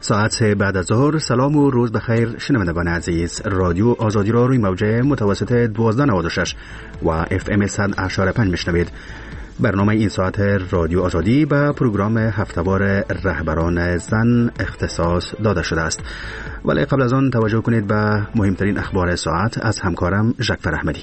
ساعت بعد از ظهر. سلام و روز بخیر شنوندگان عزیز. رادیو آزادی را روی موجه متوسط 1296 و FM 100.5 میشنوید. برنامه این ساعت رادیو آزادی به پروگرام هفته‌وار رهبران زن اختصاص داده شده است. ولی قبل از آن توجه کنید به مهمترین اخبار ساعت از همکارم ژکفر احمدی.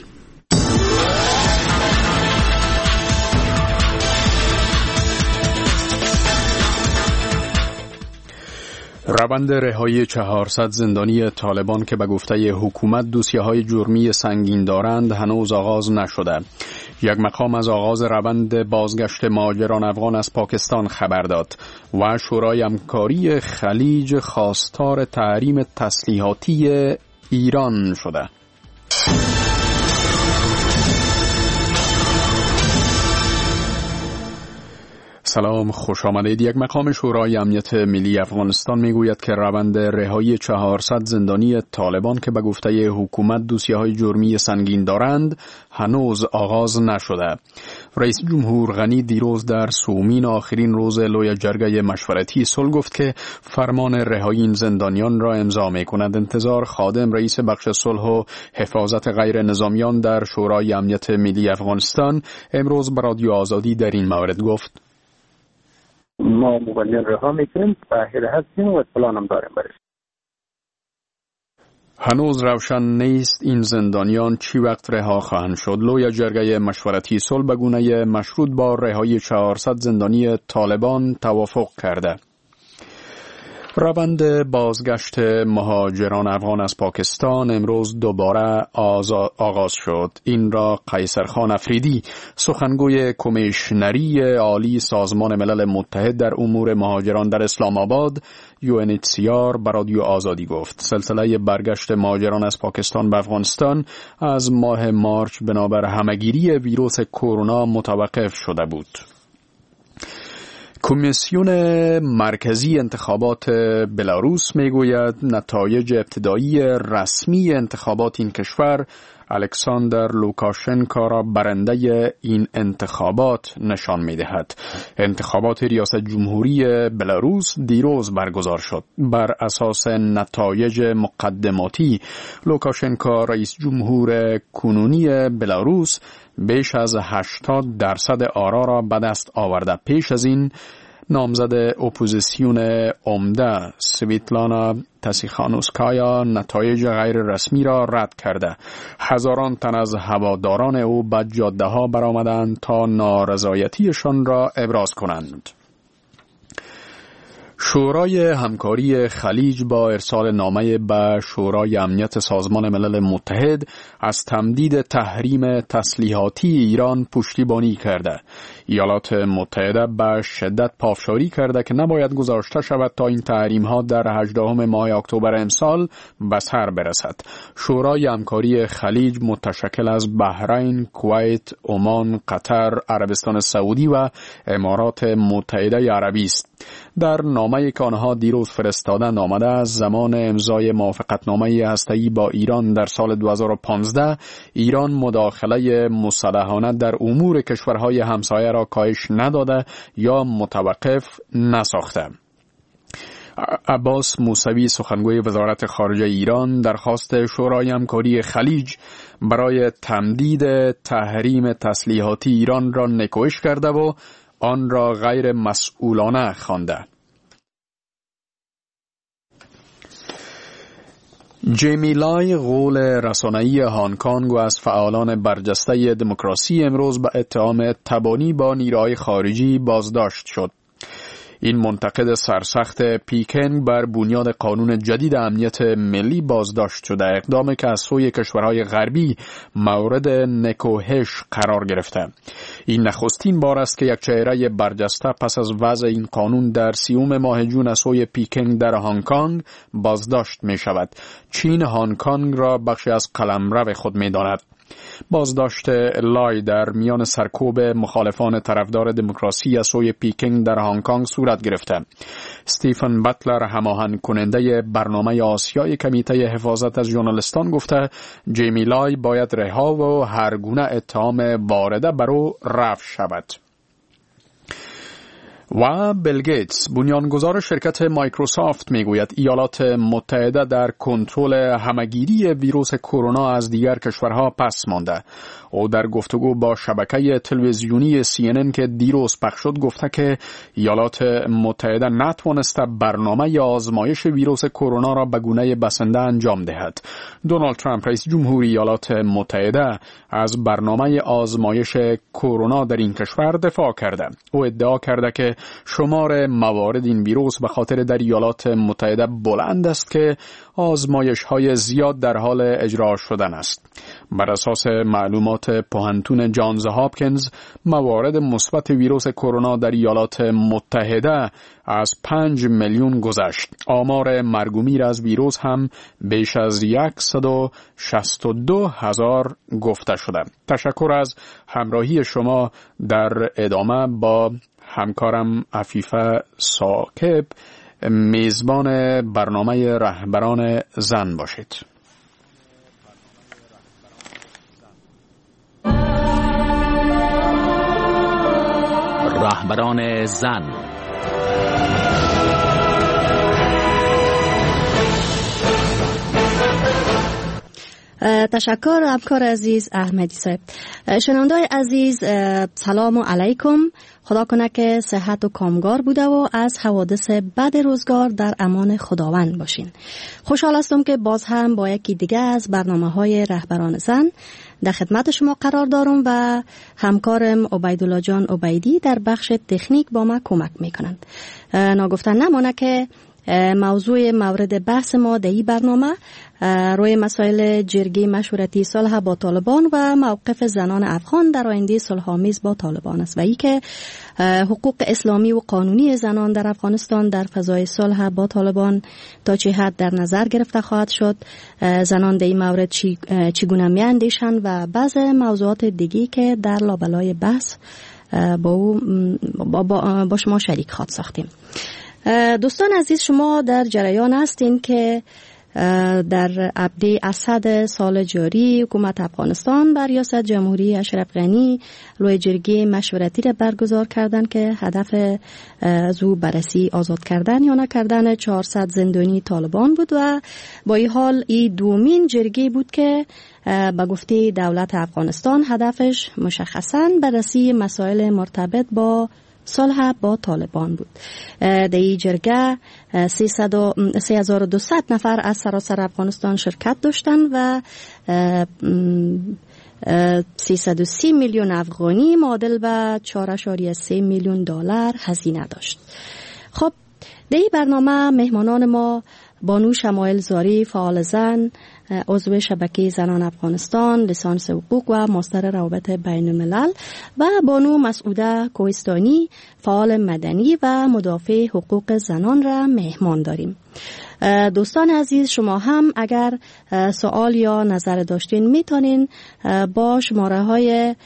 روند رهایی 400 زندانی طالبان که به گفته حکومت دوسیه‌های جرمی سنگین دارند هنوز آغاز نشده. یک مقام از آغاز روند بازگشت مهاجران افغان از پاکستان خبر داد و شورای همکاری خلیج خواستار تحریم تسلیحاتی ایران شده. سلام، خوش آمدید. یک مقام شورای امنیت ملی افغانستان میگوید که روند رهایی 400 زندانی طالبان که به گفته حکومت دوسیه‌های جرمی سنگین دارند هنوز آغاز نشده. رئیس جمهور غنی دیروز در سومین آخرین روز لوی جرگه مشورتی صلح گفت که فرمان رهایی این زندانیان را امضا می‌کند. انتظار خادم رئیس بخش صلح و حفاظت غیر نظامیان در شورای امنیت ملی افغانستان امروز به رادیو آزادی در این مورد گفت: ما مبلغ رها میکنیم، باهر هستیم و پلان هم داریم برش. هنوز روشن نیست این زندانیان چی وقت رها خواهند شد. لوی جرگه مشورتی صلح به گونه مشروط با رهایی 400 زندانی طالبان توافق کرده. روند بازگشت مهاجران افغان از پاکستان امروز دوباره آغاز شد. این را قیصرخان افریدی، سخنگوی کمیشنری عالی سازمان ملل متحد در امور مهاجران در اسلام آباد UNHCR به رادیو آزادی گفت. سلسله برگشت مهاجران از پاکستان به افغانستان از ماه مارچ بنابر همهگیری ویروس کرونا متوقف شده بود. کمیسیون مرکزی انتخابات بلاروس میگوید نتایج ابتدایی رسمی انتخابات این کشور الکساندر لوکاشنکو را برنده این انتخابات نشان می‌دهد. انتخابات ریاست جمهوری بلاروس دیروز برگزار شد. بر اساس نتایج مقدماتی لوکاشنکو رئیس جمهور کنونی بلاروس بیش از 80% آرا را به دست آورده. پیش از این نامزد اپوزیسیون عمده سویتلانا تسیخانوسکایا نتایج غیر رسمی را رد کرده. هزاران تن از هواداران او به جاده‌ها برآمدند تا نارضایتیشان را ابراز کنند. شورای همکاری خلیج با ارسال نامه به شورای امنیت سازمان ملل متحد از تمدید تحریم تسلیحاتی ایران پشتیبانی کرده. ایالات متحده به شدت پافشاری کرده که نباید گذاشته شود تا این تحریم ها در 18 ماه اکتبر امسال به سر برسد. شورای همکاری خلیج متشکل از بحرین، کویت، عمان، قطر، عربستان سعودی و امارات متحده عربی است. در نامه‌ای که آنها دیروز فرستادند آمده از زمان امضای موافقتنامه هسته‌ای با ایران در سال 2015 ایران مداخله مسلحانه در امور کشورهای همسایه را کاهش نداده یا متوقف نساخته. عباس موسوی سخنگوی وزارت خارجه ایران درخواست شورای همکاری خلیج برای تمدید تحریم تسلیحاتی ایران را نکوهش کرده و آن را غیر مسئولانه خوانده. جیمی لای غول رسانه‌ای هنگ کنگ و از فعالان برجسته دموکراسی امروز به اتهام تبانی با نیروهای خارجی بازداشت شد. این منتقد سرسخت پیکنگ بر بنیاد قانون جدید امنیت ملی بازداشت شده، اقدامی که از سوی کشورهای غربی مورد نکوهش قرار گرفته. این نخستین بار است که یک چهره برجسته پس از وضع این قانون در 30 ماه جون از سوی پیکنگ در هنگ کنگ بازداشت می شود. چین هنگ کنگ را بخشی از قلمرو خود می داند. بازداشت لای در میان سرکوب مخالفان طرفدار دموکراسی از سوی پیکنگ در هنگ کنگ صورت گرفته. استیفن باتلر هماهنگ کننده برنامه آسیای کمیته حفاظت از ژورنالیستان گفته جیمی لای باید رها و هر گونه اتهام وارده بر او رفع شود. و بیل گیتس بنیانگذار شرکت مایکروسافت میگوید ایالات متحده در کنترل همگیری ویروس کرونا از دیگر کشورها پس مانده. او در گفتگو با شبکه تلویزیونی CNN که دیروز پخش شد گفته که ایالات متحده نتوانسته برنامه آزمایش ویروس کرونا را به گونه بسنده انجام دهد. دونالد ترامپ رئیس جمهوری ایالات متحده از برنامه آزمایش کرونا در این کشور دفاع کرده. او ادعا کرده که شمار موارد این ویروس به خاطر در ایالات متحده بلند است که آزمایش‌های زیاد در حال اجرا شدن است. بر اساس معلومات پوهنتون جانز هاپکینز موارد مثبت ویروس کرونا در ایالات متحده از 5 میلیون گذشت. آمار مرگ و میر از ویروس هم بیش از 162,000 گفته شده. تشکر از همراهی شما. در ادامه با همکارم عفیفه ثاقب میزبان برنامه رهبران زن باشید. رهبران زن. تشکر همکار عزیز احمدی صاحب. شنوندای عزیز سلام علیکم. خدا کنه که صحت و کامگار بوده و از حوادث بد روزگار در امان خداوند باشین. خوشحال هستم که باز هم با یکی دیگه از برنامه‌های رهبران زن در خدمت شما قرار دارم و همکارم عبیدالله جان عبیدی در بخش تکنیک با ما کمک میکنند. ناگفتن نمانه که موضوع مورد بحث ما در این برنامه روی مسائل جرگه مشورتی صلح با طالبان و موقف زنان افغان در آینده صلح‌آمیز با طالبان است و ای که حقوق اسلامی و قانونی زنان در افغانستان در فضای صلح با طالبان تا چه حد در نظر گرفته خواهد شد، زنان در این مورد چگونه میاندیشند و بعض موضوعات دیگی که در لابلای بحث با شما شریک خواهد ساختیم. دوستان عزیز، شما در جریان هستین که در ابدی اسد سال جاری حکومت افغانستان بر ریاست جمهوری اشرف غنی لوی جرگه مشورتی را برگزار کردند که هدف از او بررسی آزاد کردن یا نکردن 400 زندانی طالبان بود و با این حال این دومین جرگه بود که به گفته دولت افغانستان هدفش مشخصاً بررسی مسائل مرتبط با صلح با طالبان بود. در این جرگه 3200 نفر از سراسر افغانستان شرکت داشتند و 330 میلیون افغانی معادل به 4.3 میلیون دلار هزینه داشت. خب در این برنامه مهمانان ما بانو شمایل زاری، فعال زن، عضو شبکه زنان افغانستان، لیسانس حقوق و ماستر روابط بین الملل، و بانو مسعوده کوهستانی، فعال مدنی و مدافع حقوق زنان را مهمان داریم. دوستان عزیز، شما هم اگر سوال یا نظر داشتین میتونین با شماره های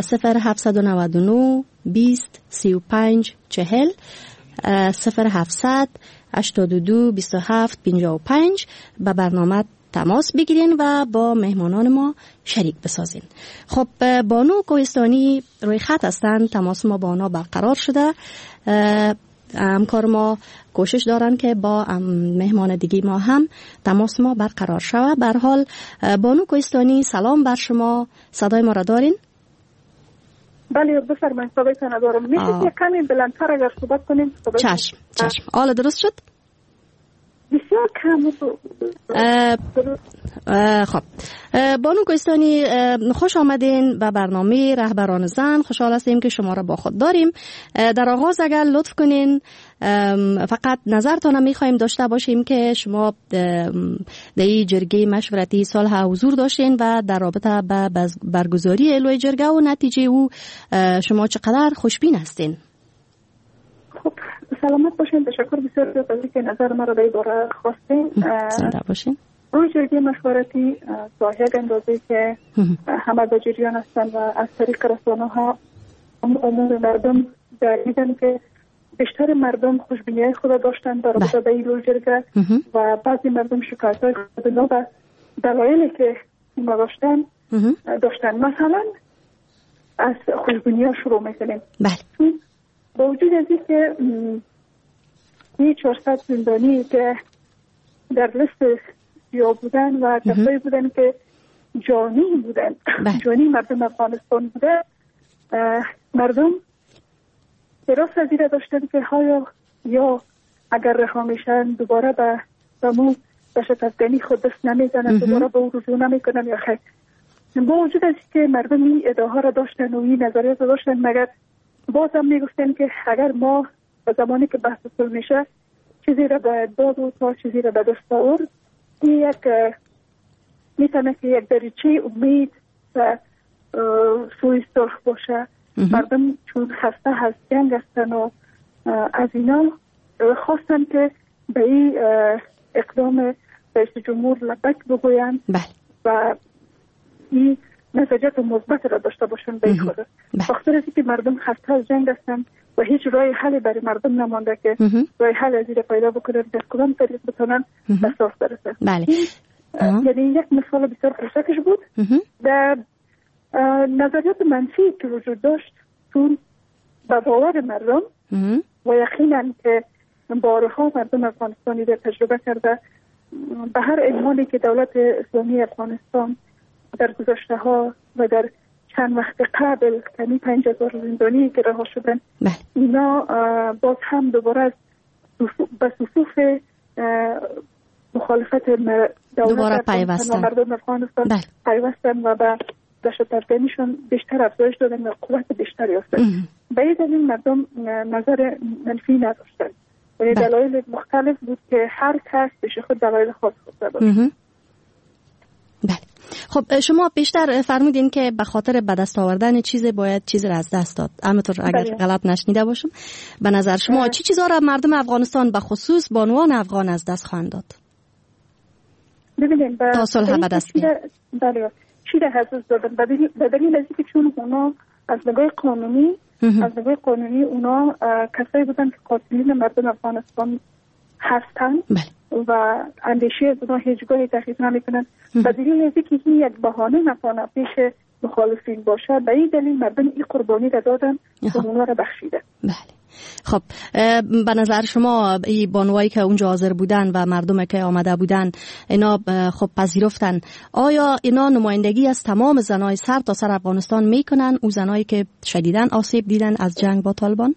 0799 20 35 40 0700 82 27 55 به برنامه تماس بگیرین و با مهمانان ما شریک بسازین. خب بانو کوهستانی روی خط هستن، تماس ما با آنها برقرار شده. همکار ما کوشش دارن که با مهمان دیگی ما هم تماس ما برقرار شود. به هر حال بانو کوهستانی سلام بر شما، صدای ما را دارین؟ بله بفرمایید، صدایتان دارم. میشه کمی بلندتر اگر صحبت کنیم؟ چشم. حالا درست شد؟ بسیار کم. خب بانو کوهستانی خوش آمدین به برنامه رهبران زن. خوشحال هستیم که شما را با خود داریم. در آغاز اگر لطف کنین فقط نظرتان میخوایم داشته باشیم که شما در این جرگه مشورتی صلح حضور داشتین و در رابطه با برگزاری لوی جرگه و نتیجه او شما چقدر خوشبین هستین؟ خب سلامت باشین. تشکر بسیار از اینکه نظر ما را در این باره خواستین. زنده باشین. روی جرگه مشورتی صاحب اندازه که همه با جریان هستن و از طریق رسانه ها عموم مردم دیدن که بیشتر مردم خوشبینی خود داشتن در رابطه با این روی جرگه و بعضی مردم شکایت های خود به دلایلی که ما داشتن. مثلا از خوشبینی ها شروع میکنیم. با وجود از اینکه 400 زندانی که در لیست سیاه بودن و کسایی بودن که جانی بودن، جانی مردم افغانستان بوده، مردم اعتراف از این داشتن که یا اگر رها میشن دوباره به همون دشت افغانی خود دست نمیزنن، دوباره به او رجوع نمیکنن یا خیر. با وجود از که مردم این ادعاها را داشتن و این نظریات را داشتن، مگر باز هم میگفتن که اگر ما به زمانی که بحث صلح میشه چیزی را باید داد و تا چیزی را به دست آورد، این میتونه که یک دریچه امید و سوی صلح باشه. مردم چون خسته از جنگ هستن و از اینا خواستن که به این اقدام رئیس جمهور لبک بگوین و این نتیجات مثبت را داشته باشن به این خود. بخاطر از اینکه مردم خسته از جنگ هستن و هیچ راه حلی برای مردم نمانده که راه حل از این پیدا بکنن که از کدام طریق بتونن به صلح برسن. یعنی یک مثال بسیار پرسکش بود. در نظریات منفی که وجود داشت چون به باور مردم و یقینا که بارها مردم افغانستانی در تجربه کرده، به هر عنوانی که دولت اسلامی افغانستان در گذشته ها و در چند وقت قبل کمی 5000 زندانی که رها شدن، اینا باز هم دوباره به صفوف مخالفت دولت و مردم افغانستان پیوستن و به دشت افغانیشون بیشتر افزایش دادن و قوت بیشتری یافتن. به این دلیل مردم نظر منفی نداشتن. یعنی دلایل مختلف بود که هر کس به خود دلایل خاص خود داشت. بله. خب شما بیشتر فرمودین که به خاطر به دست آوردن چیز باید چیز را از دست داد. همینطور اگر غلط نشنیده باشم، به نظر شما چی چیزا را مردم افغانستان به خصوص بانوان افغان از دست خواهند داد؟ ببینید تا صلح به دست بیاد. بله. چی را از دست دادن؟ به دلیل از اینکه چون اونا از نگاه قانونی اونا کسایی بودن که قاتلین مردم افغانستان هستن و اندیشه از اونا هیچگاهی تحقیق نمیکنن. به دلیل از اینکه این یک بهانه نتونه پیش مخالفین باشه، به این دلیل مردم این قربانی را دادن و اونا را بخشیده. بله. خب به نظر شما این بانوایی که اونجا حاضر بودن و مردم که آمده بودن اینا خب پذیرفتن، آیا اینا نمایندگی از تمام زنای سر تا سر افغانستان میکنن، او زنایی که شدیداً آسیب دیدن از جنگ با طالبان؟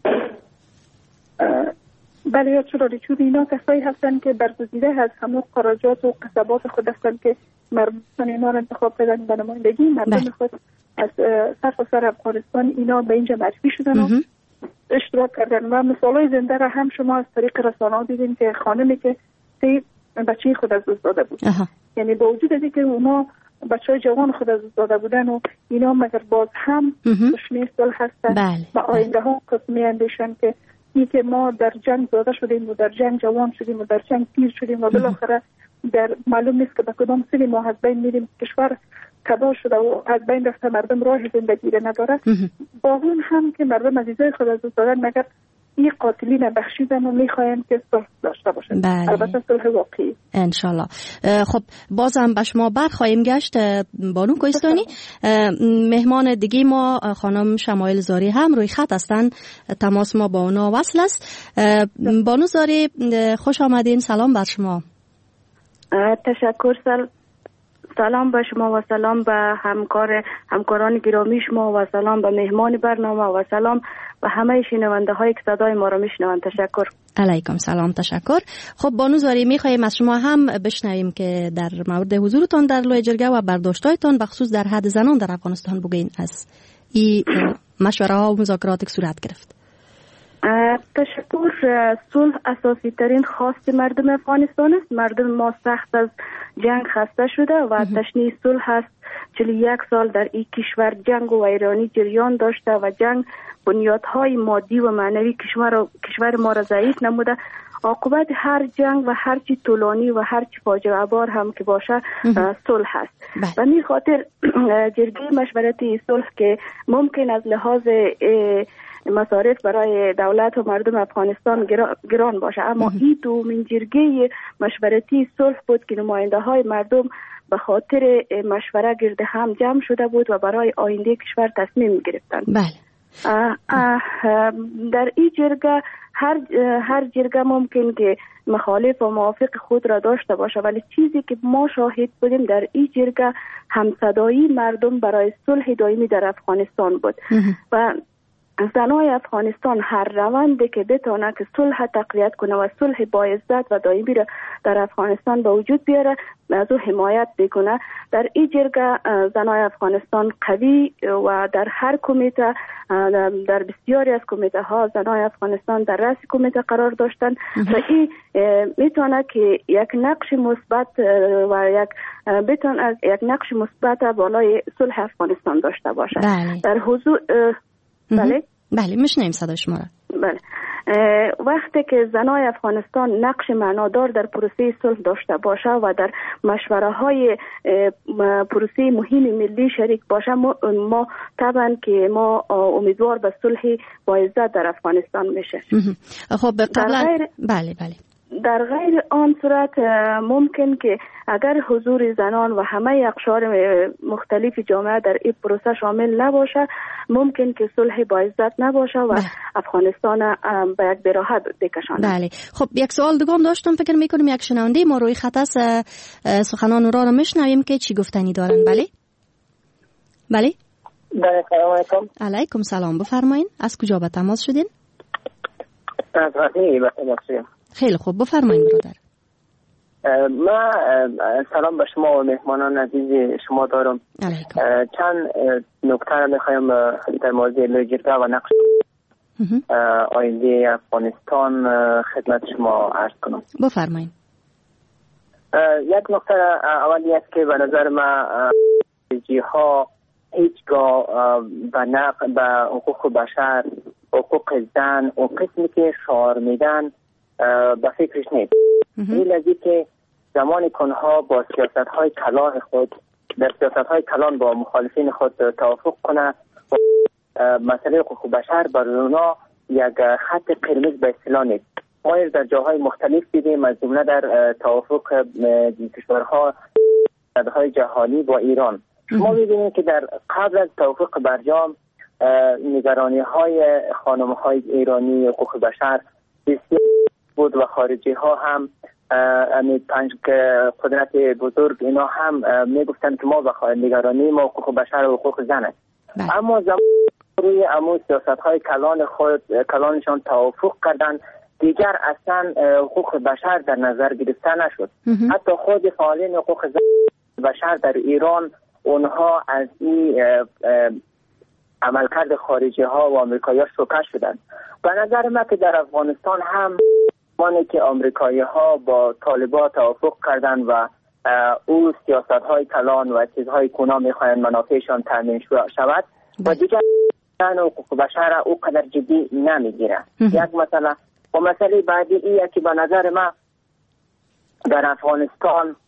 بله، یا چون اینا کسایی هستن که برگزیده از همون قراجات و قصبات خود هستن که مردم اینا را انتخاب کردن به نمایندگی. مردم خود از سر افغانستان اینا به اینجا مجبور شدن و اشتراک کردن و مثالای زنده را هم شما از طریق رسانه‌ها دیدین که خانمی که بچه خود از دست داده بود. یعنی با وجود از اینکه اونا بچه‌های جوان خود از دست داده بودن و اینا مگر باز هم دشمن صلح هستن و آینده ها قسمی اندیشن که این که ما در جنگ زاده شدیم و در جنگ جوان شدیم و در جنگ پیر شدیم و بالاخره در معلوم نیست که به کدام سری ما از بین میریم، کشور تباه شده و از بین رفته، مردم راه زندگی را نداره. با اون هم که مردم عزیزای خود از دست دادن مگر این قاتلین بخشیدن و میخواین که صلح داشته باشن. البته صلح واقعی انشالله. خب بازم به شما برخواهیم گشت بانو کوهستانی. مهمان دیگه ما خانم شمایل زاری هم روی خط هستن، تماس ما با اونا وصل است. بانو زاری خوش آمدین، سلام بر شما. تشکر. سلام به شما و سلام به همکاران گرامی شما و سلام به مهمان برنامه و سلام به همه شنونده هایی که صدای ما را میشنوند. تشکر. علیکم سلام. تشکر. خب بانو زاری میخوایم از شما هم بشنویم که در مورد حضورتان در لوی جرگه و برداشتایتان بخصوص در حد زنان در افغانستان بگین از این مشوره ها و مذاکرات که صورت گرفت. تشکر. صلح اساسی ترین خواست مردم افغانستان است. مردم ما سخت از جنگ خسته شده و تشنه صلح است. 41 سال در این کشور جنگ و ویرانی جریان داشته و جنگ بنیادهای مادی و معنوی کشور ما را ضعیف نموده. عاقبت هر جنگ و هر چی طولانی و هر چی فاجعه بار هم که باشه صلح است. و می خاطر جرگه مشورتی صلح که ممکن از لحاظ مصارف برای دولت و مردم افغانستان گران باشه، اما این دومین جرگه مشورتی صلح بود که نماینده های مردم به خاطر مشوره گرد هم جمع شده بود و برای آینده کشور تصمیم گرفتند. بله. در این جرگه هر جرگه ممکن که مخالف و موافق خود را داشته باشه، ولی چیزی که ما شاهد بودیم در این جرگه همصدایی مردم برای صلح دائمی در افغانستان بود و زنای افغانستان هر روندی که بتونه که صلح تقویت کنه و صلح با عزت و دائمی را در افغانستان به وجود بیاره از او حمایت بکنه. در این جرگه زنای افغانستان قوی و در هر کمیته، در بسیاری از کمیته ها زنای افغانستان در رأس کمیته قرار داشتن و این میتونه که یک نقش مثبت و یک نقش مثبت بالای صلح افغانستان داشته باشه. در حضور بله میشنیم صدای شما را. بله، وقتی که زنای افغانستان نقش معنادار در پروسه صلح داشته باشه و در مشوره های پروسه مهم ملی شریک باشه، ما طبعا که ما امیدوار به صلح با عزت در افغانستان میشه. خب بله در غیر آن صورت ممکن که اگر حضور زنان و همه اقشار مختلف جامعه در این پروسه شامل نباشه، ممکن که صلح با عزت نباشه و افغانستان به یک براحت بکشانه. بله، خب یک سوال دیگه هم داشتم، فکر میکنم یک شنونده ما روی خط است، سخنان را میشنویم که چی گفتنی دارن. بله سلام علیکم. علیکم سلام، بفرمایین. از کجا به تماس شدین؟ از غزنی به تماس شدیم. خیلی خوب، بفرمایید برادر. ما سلام به شما و مهمانان عزیز شما دارم. چند نکته را میخوایم در موضوع لوجرگه و نقش آینده افغانستان خدمت شما عرض کنم. بفرمایید. یک نکته اولی است که به نظر ما ها هیچگاه به حقوق بشر، حقوق زن و قسمی که شعار میدن به فکرش نیست. این لازم که زمانی که آنها با سیاست های کلان خود در سیاست های کلان با مخالفین خود توافق کنه و مسئله حقوق بشر بر اونا یک خط قرمز به اصطلاح نیست. ما در جاهای مختلف دیدیم، از جمله در توافق کشورها های جهانی با ایران. شما می‌بینید که در قبل از توافق برجام نگرانی های خانم های ایرانی حقوق بشر بسیار بود و خارجی ها هم پنج قدرت بزرگ اینا هم میگفتن که ما به نگرانی ما حقوق بشر و حقوق زن است. اما زمان روی امو سیاست های کلانشان توافق کردن، دیگر اصلا حقوق بشر در نظر گرفته نشد. حتی خود فعالین حقوق بشر در ایران اونها از این عملکرد خارجی ها و آمریکایی ها شوکه شدند. به نظر من که در افغانستان هم مانه که آمریکایی ها با طالبان توافق کردن و او سیاست های کلان و چیزهای کونا میخواین منافعشان تامین شود و دیگر حقوق بشر او قدر جدی نمیگیره. یک مسئله بعدی ایه که به نظر من در افغانستان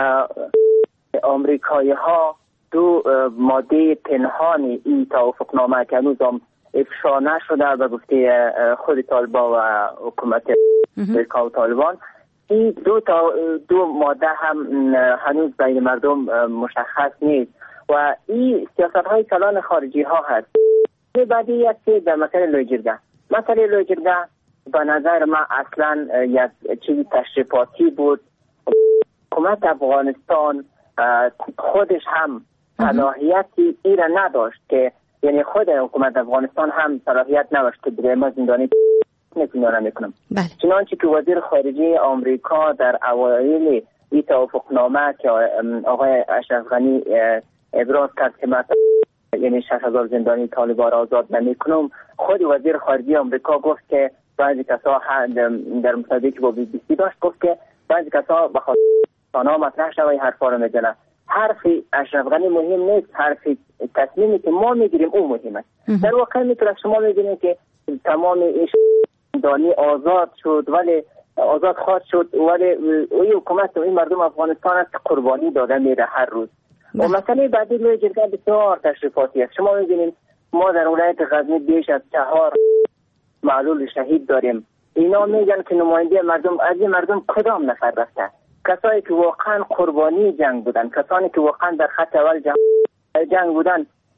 آمریکایی ها دو ماده پنهانی این توافقنامه که هنوز هم افشا نشده به گفته خود طالبان و حکومت امریکا و طالبان، این دو ماده هم هنوز بین مردم مشخص نیست و این سیاست های کلان خارجی ها هست. بعدی است که در مسئله لوجرگه به نظر من اصلا یک چیزی تشریفاتی بود. حکومت افغانستان خودش هم صلاحیتی ایره نداشت که یعنی خود حکومت افغانستان هم صلاحیت نداشت که بگه ما زندانی نمیکنم. چنانچه که وزیر خارجه آمریکا در اوایل این توافقنامه که آقای اشرف غنی ابراز کرد که من یعنی 6,000 زندانی طالبان را آزاد نمیکنم، خود وزیر خارجه آمریکا گفت که بعضی کسا در مصاحبه‌ای که با BBC داشت گفت که بعضی کسا بخاطر آنها مطرح شوی حرفا رو میزنن. حرف اشرف غنی مهم نیست، حرف تصمیمی که ما میگیریم اون مهم است. در واقع میتونه شما میبینید که تمام زندانی آزاد شد ولی آزاد خواهد شد ولی این حکومت و این مردم افغانستان است قربانی داده میره هر روز. و مسئله بعدی لوجرگه بسیار تشریفاتی است. شما میبینید ما در ولایت غزنی بیش از 4 معلول شهید داریم. اینا میگن که نماینده مردم از این مردم کدام نفر رفته؟ کسایی که واقعا قربانی جنگ بودن، کسانی که واقعا در خط اول جنگ بودن.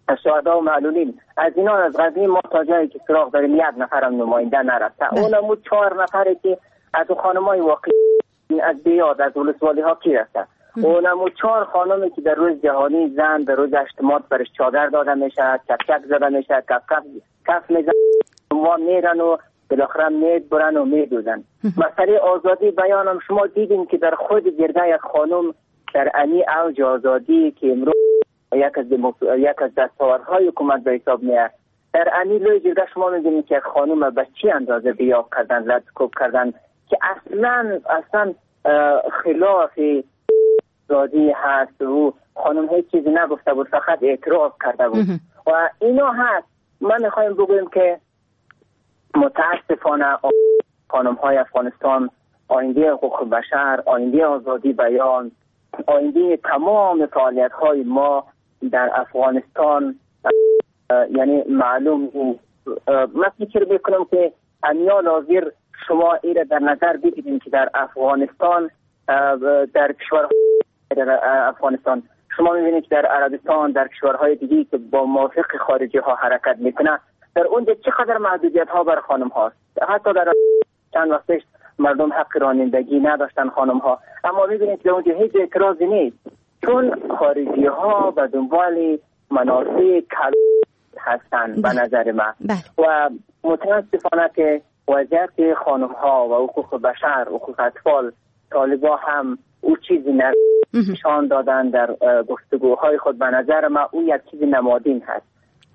شهدا و معلولین، از اینا از غزنی ما تا جایی که سراغ داریم 1 نفرم نماینده نرفته. اونم 4 نفری که از خانمای واقعی از بیاد از ولسوالی ها کی رفته. اونم 4 خانمی که در روز جهانی زن در روز 8 مارس برش چادر داده میشه، چکچک زده میشه، کف میزن و میرن و بالاخره میبرن و میدوزن. مسئله آزادی بیانم شما دیدین که در خود جرگه یک خانم در امی اوج آزادی که امروز یک از دستاوردهای حکومت به حساب میاد، در امی لوی جرگه شما میبینید که خانم به چی اندازه بیاب کردن، لطکوب کردن که اصلا خلاف آزادی هست و خانم هیچ چیزی نگفته بود، فقط اعتراض کرده بود و اینا هست. من میخوایم بگویم که متاسفانه خانم های افغانستان آینده حقوق بشر، آینده آزادی بیان، آینده تمام فعالیت های ما در افغانستان یعنی معلوم نیست. من فکر میکنم که امیال حاضر شما ایره در نظر بگیرید که در افغانستان در افغانستان شما میبینید که در عربستان، در کشورهای دیگه که با موافق خارجی ها حرکت میکنه، در اونجا چقدر محدودیت ها بر خانم هاست. حتی در چند وقت پیش مردم حق رانندگی نداشتن خانم ها، اما میبینید که اونجا هیچ اعتراضی نیست، چون خارجی ها به دنبال منافع کل هستن به نظر من. و متاسفانه که وضعیت خانم ها و حقوق بشر، حقوق اطفال، طالبا هم او چیزی نشان دادن در گفتگوهای خود. به نظر من او یک چیز نمادین هست.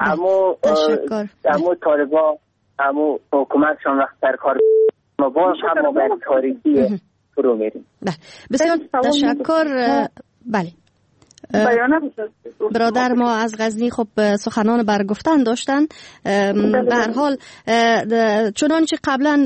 اما طالبا، اما حکومتشان وقت در کار ما باز هم ما به تاریخی فرو میریم. بسیار تشکر. بله برادر ما از غزنی خب سخنان برگفتن داشتن. به هر حال چنانچه قبلا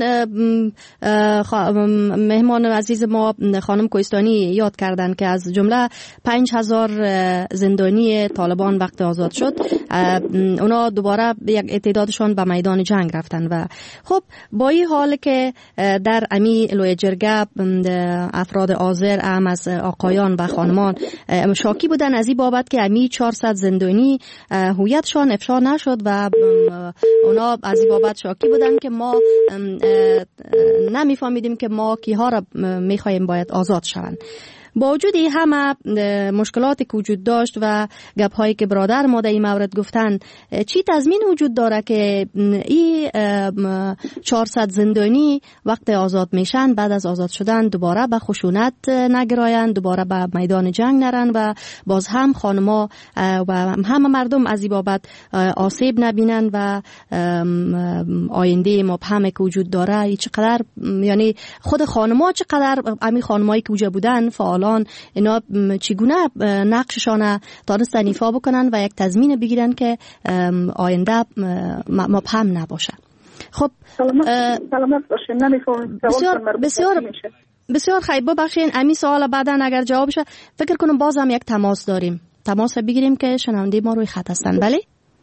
مهمان عزیز ما خانم کوهستانی یاد کردن که از جمله 5000 زندانی طالبان وقت آزاد شد، اونا دوباره یک تعدادشان به میدان جنگ رفتن و خب با این حال که در امی لوی جرگه افراد حاضر هم از آقایان و خانمان شاکی بودن از این بابت که امی 400 زندانی هویتشان افشا نشد و اونا از این بابت شاکی بودن که ما نمیفهمیدیم که ما کیها را میخوایم باید آزاد شوند. با وجود همه مشکلاتی که وجود داشت و گپ‌هایی که برادر ما در این مورد گفتن، چی تضمین وجود داره که این 400 زندانی وقت آزاد میشن، بعد از آزاد شدن دوباره به خشونت نگراین، دوباره به میدان جنگ نرن و باز هم خانما و همه مردم از این بابت آسیب نبینن و آینده مبهمی که وجود داره چقدر، یعنی خود خانما چقدر، امی خانمایی که وجود بودن فعال اینا چگونه نقششان دانستن ایفا بکنن و یک تضمین بگیرن که آینده مبهم نباشه. خب سلامت باشین. نمیفهمم بسیار خیلی ببخشین امی سوال بعدا اگر جواب شه فکر کنم باز هم یک تماس داریم، تماس بگیریم که شنونده ما روی خط هستن. بله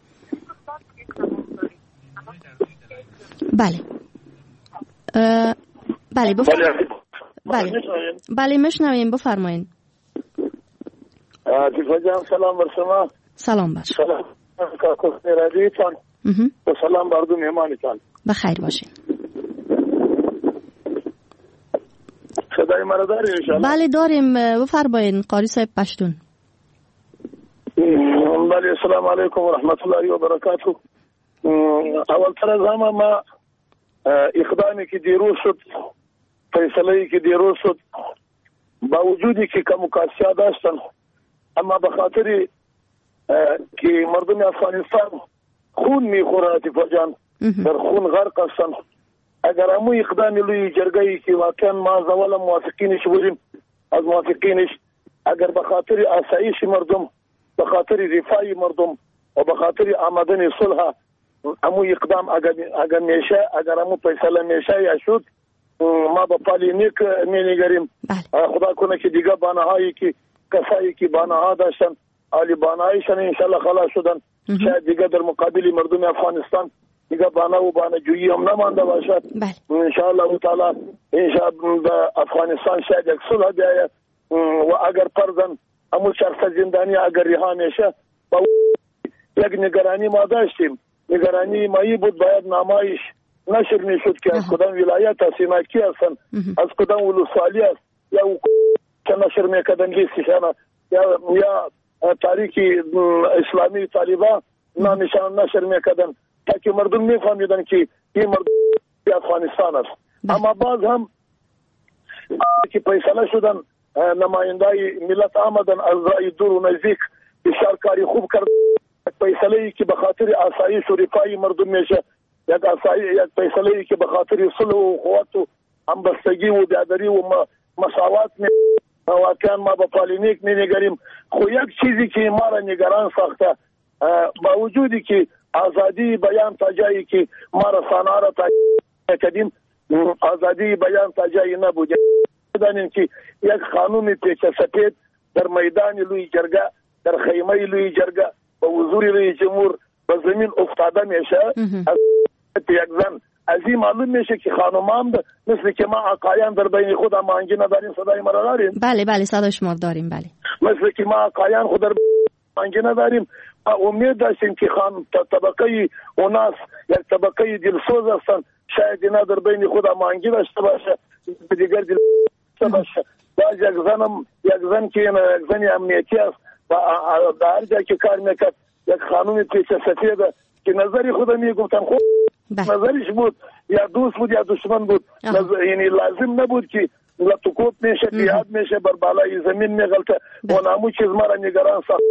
بله بله مشنویم، بفرمایین. سلام بر شما. سلام بر شما. سلام کاکو رادیوتان و سلام بر دو مهمانتان. بخیر باشین. صدای مرا دارین ان شاء الله؟ بله داریم، بفرمایین قاری صاحب پشتون. بله السلام علیکم و رحمت الله و برکاته. اول تر از همه ما اقدامی که دیروز شد، فیصله‌ای که دیروز شد، با وجودی که کموکاسیا داشتن، اما به خاطر که مردم افغانستان خون میخوره اتفاق جان در خون غرق هستن، اگر همو اقدام لوی جرگه‌ای که واقعا ما زوال موافقینش بودیم از موافقینش، اگر به خاطر آسایش مردم، به خاطر رفاه مردم و به خاطر آمدن صلح همو اقدام اگر میشه، اگر همو فیصله میشه یا شد، ما با پالی نیک نمیگریم. خدا کنه که دیگه بانهایی که کسایی که بانها داشتن عالی بانهایشان انشالله خلاص شدن، شاید دیگه در مقابل مردم افغانستان دیگه بانه و بانه جویی هم نمانده باشد. انشالله تعالی انشالله افغانستان شاید یک صلح بیاید و اگر پرزن همون 400 زندانی اگر رها میشه با یک نگرانی ما داشتیم. نگرانی مایی بود باید نمایش نشر میشد که از کدام ولایت است، سیناکی هستن، از کدام ولسوالی است، یا که نشر میکردن لیستشان، یا تاریخ اسلامی طالبان نشان نشر میکردن تا که مردم میفهمیدن که این مردم افغانستان است. اما باز هم که فیصله شدن نمایندای ملت آمدن از رای دور و نزدیک بسیار کاری خوب کرد. فیصله ای که به خاطر آسایش و رفاه مردم میشه، یک فیصله ای که به خاطر صلح و قوت و همبستگی و برادری و مساوات واقعا ما به پالینیک نگریم. خو یک چیزی که ما را نگران ساخته، با وجودی که آزادی بیان تا جایی که ما رسانه را تاکید کردیم، آزادی بیان تا جایی نبود. دانیم که یک خانوم پیچه سپید در میدان لوی جرگه، در خیمه لوی جرگه با حضور رئیس جمهور به زمین افتاده میشه. از یک زن از این معلوم میشه که خانمان مثل که ما آقایان در بین خود هماهنگی نداریم. صدای ما را داریم؟ بله صدای شما داریم. بله مثل که ما آقایان خود در هماهنگی نداریم. امید داشتیم که طبقه اوناس یک طبقه دلسوز هستن، شاید اینا در بین خود هماهنگی داشته باشه، دیگر دلسوز باشه. باز یک زن که یک زن امنیتی است و در هر جایی که کار میکرد یک خانوم پیچه سفیده که نظری خود میگفتن خود نظرش بود، یا دوست بود یا دشمن بود، یعنی لازم نبود که لطکوت میشه، بیاد میشه، بر بالای زمین میغلطه و نامو چیز ما را نگران ساخت.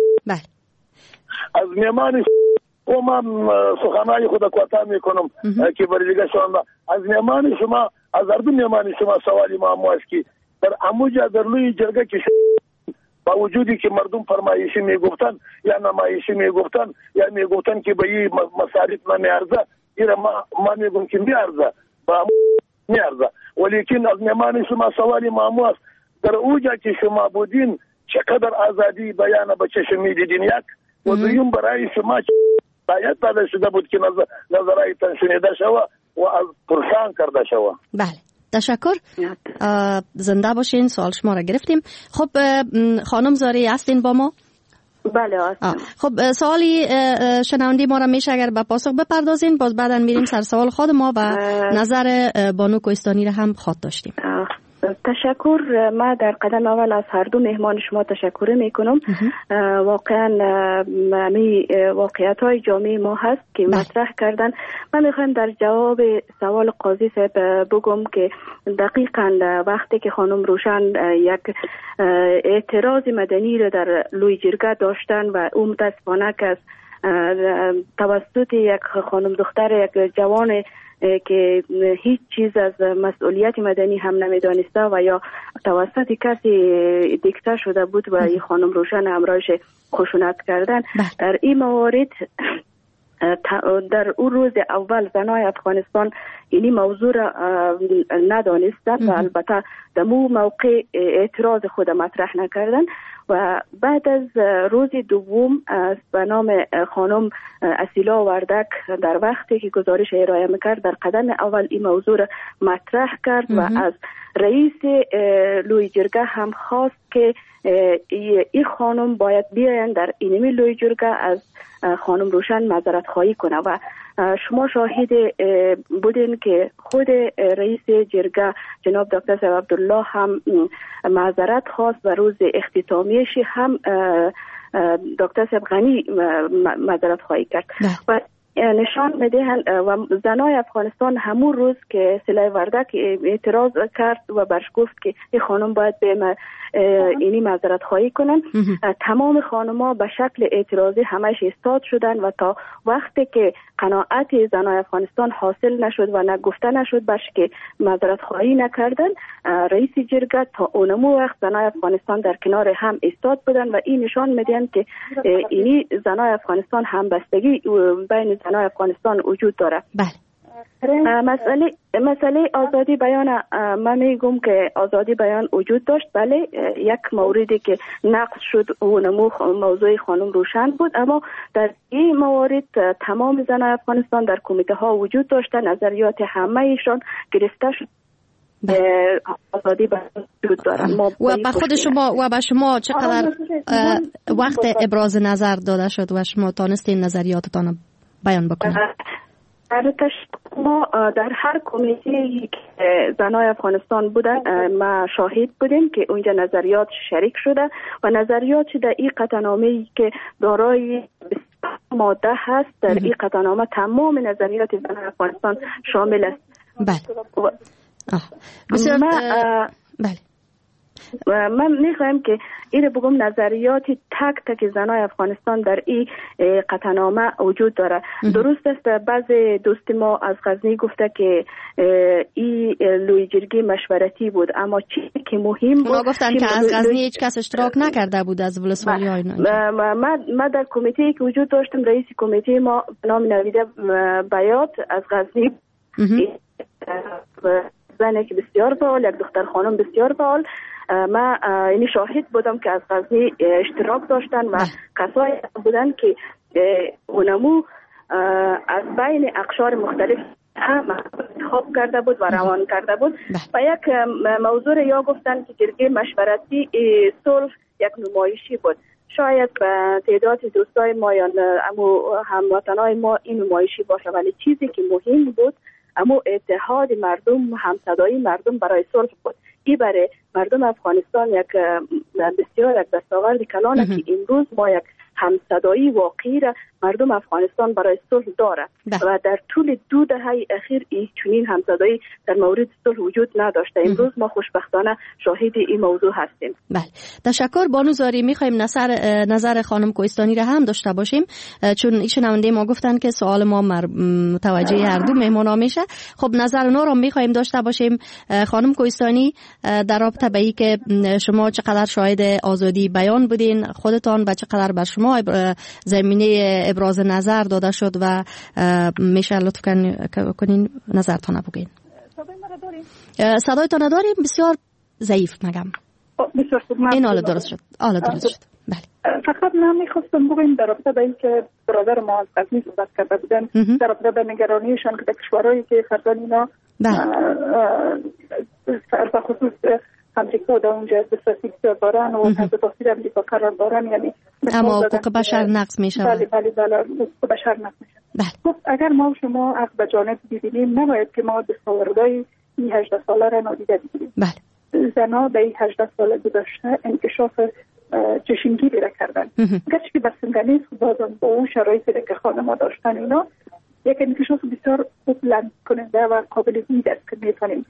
از میمان ما سخنهای خود کوتاه میکنم که بریدگه شما از میمان شما، از اردو میمان شما سوالی ما است که در اموجه در لوی جرگه که با وجودی که مردم فرمایشی میگفتن یا نمایشی میگفتن یا میگفتن که به این مصارف نمیارزه، ایره ما میگم که میارزه با میارزه، ولیکن از میمان شما سوالی ما است در اوجه که شما بودین چقدر آزادی بیان به چشم میدیدین، یک و دویم برای شما باید داده شده بود که نظرایتان شنیده شوه و از پرسان کرده شوه. بله تشکر، زنده باشین. سوال شما را گرفتیم. خب خانم زاری هستین با ما؟ بله هستم. خب سوالی شنوندی ما را میشه اگر به پاسخ بپردازین، باز بعدا میریم سر سوال خود ما و نظر بانو کوهستانی را هم خواد داشتیم. تشکر. من در قدم اول از هر دو مهمان شما تشکر میکنم. واقعا واقعیت های جامعه ما هست که مطرح کردن. من میخوایم در جواب سوال قاضی صاحب بگم که دقیقا وقتی که خانم روشن یک اعتراض مدنی را در لوی جرگه داشتن و اون متاسفانه که توسط یک خانم دختر، یک جوان که هیچ چیز از مسئولیت مدنی هم نمیدانسته و یا توسط کسی دیکته شده بود و این خانم روشن همراهش خشونت کردن. در این موارد در اون روز اول زنای افغانستان اینی موضوع را ندانستند و البته در مو موقع اعتراض خود مطرح نکردن و بعد از روز دوم به نام خانم اسیلا وردک در وقتی که گزارش ارائه میکرد در قدم اول این موضوع را مطرح کرد و از رئیس لوی جرگه هم خواست که این خانم باید بیاین در اینمی لوی جرگه از خانم روشن معذرت خواهی کنه و شما شاهد بودین که خود رئیس جرگه جناب دکتر صاحب عبدالله هم معذرت خواست و روز اختتامیش هم دکتر صاحب غنی معذرت خواهی کرد و نشان میدهند و زنای افغانستان همون روز که سلای وردک اعتراض کرد و برش گفت که این خانم باید به اینی معذرت خواهی کنن، تمام خانم‌ها به شکل اعتراضی همش ایستاد شدن و تا وقتی که قناعت زنای افغانستان حاصل نشد و نگفته نشد باش که معذرت خواهی نکردن، رئیس جرگه تا اونمو وقت زنای افغانستان در کنار هم ایستاد بودن و این نشان میدن که اینی زنای افغانستان همبستگی بین زنای افغانستان وجود داره. بله. مسئله آزادی بیان، من میگم که آزادی بیان وجود داشت. بله، یک موردی که نقض شد اونمو موضوع خانم روشن بود، اما در این موارد تمام زنان افغانستان در کمیته ها وجود داشتن، نظریات همه ایشان گرفته شد آزادی وجود دارن. و به خود شما و به شما چقدر وقت ابراز نظر داده شد و شما تانستین نظریاتتان بیان بکنید؟ ما در هر کمیته که زنای افغانستان بودن ما شاهد بودیم که اونجا نظریات شریک شده و نظریات در این قطعنامه‌ای که دارای ماده هست در این قطعنامه تمام نظریات زنای افغانستان شامل است. بله. بسیار بله. من میخوایم که این بگم نظریات تک تک زنای افغانستان در این قطعنامه وجود داره. درست است بعضی دوست ما از غزنی گفته که این لوی جرگه مشورتی بود، اما چیزی که مهم بود گفتن که از غزنی هیچ کس اشتراک نکرده بود از ولسوالی های ما در کمیته که وجود داشتم رئیس کمیته ما نام نویده بیات از غزنی زنی که بسیار فعال، یک دختر خانم بسیار فعال، ما یعنی شاهد بودم که از غزنی اشتراک داشتن و کسایی بودن که اونمو از بین اقشار مختلف هم انتخاب کرده بود و روان کرده بود و یک موضوع یا گفتن که جرگه مشورتی صلح یک نمایشی بود. شاید به تعداد دوستای ما یا هموطنای ما این نمایشی باشه، ولی چیزی که مهم بود اما اتحاد مردم، همصدایی مردم برای صلح بود. این برای مردم افغانستان یک بسیار یک دستاورد کلانه که امروز ما یک همصدایی واقعی را مردم افغانستان برای صلح دارد و در طول 2 دهه اخیر این چنین همصدایی در مورد صلح وجود نداشته. امروز ما خوشبختانه شاهد این موضوع هستیم. بله، تشکر بانو زاری. میخوایم نظر خانم کوهستانی را هم داشته باشیم چون شنونده ما گفتن که سوال ما متوجه هر دو مهمانا میشه. خب نظر اونا را میخوایم داشته باشیم. خانم کوهستانی، در رابطه به این که شما چقدر شاهد آزادی بیان بودین خودتان و چقدر بر شما زمینه ابراز نظر داده شد و میشه لطف کنین نظرتان بگین. صدایتان نداریم، بسیار ضعیف مگم. این حالا درست شد. بله. فقط من میخواستم بگم در رابطه با این که برادر ما از غزنی صحبت کرده بودن در رابطه با نگرانیشان که در کشورهایی که فرزان اینا به خصوص امریکا در اونجا دسترسی دارن و تحت تاثیر امریکا قرار دارن، یعنی اما حقوق بشر نقض میشه. بله حقوق بشر نقض میشه. خب اگر ما و شما حق به جانب ببینیم نباید که ما دستاوردهای این 18 ساله را نادیده بگیریم. بله. زنها در این 18 سال گذشته انکشاف چشمگیری را کردن. گرچه که بسنده نیست بازم با اون شرایطی که خانم‌ها داشتن اینا یک انکشاف بسیار خوب لمس کننده و قابل دید است که میتونیم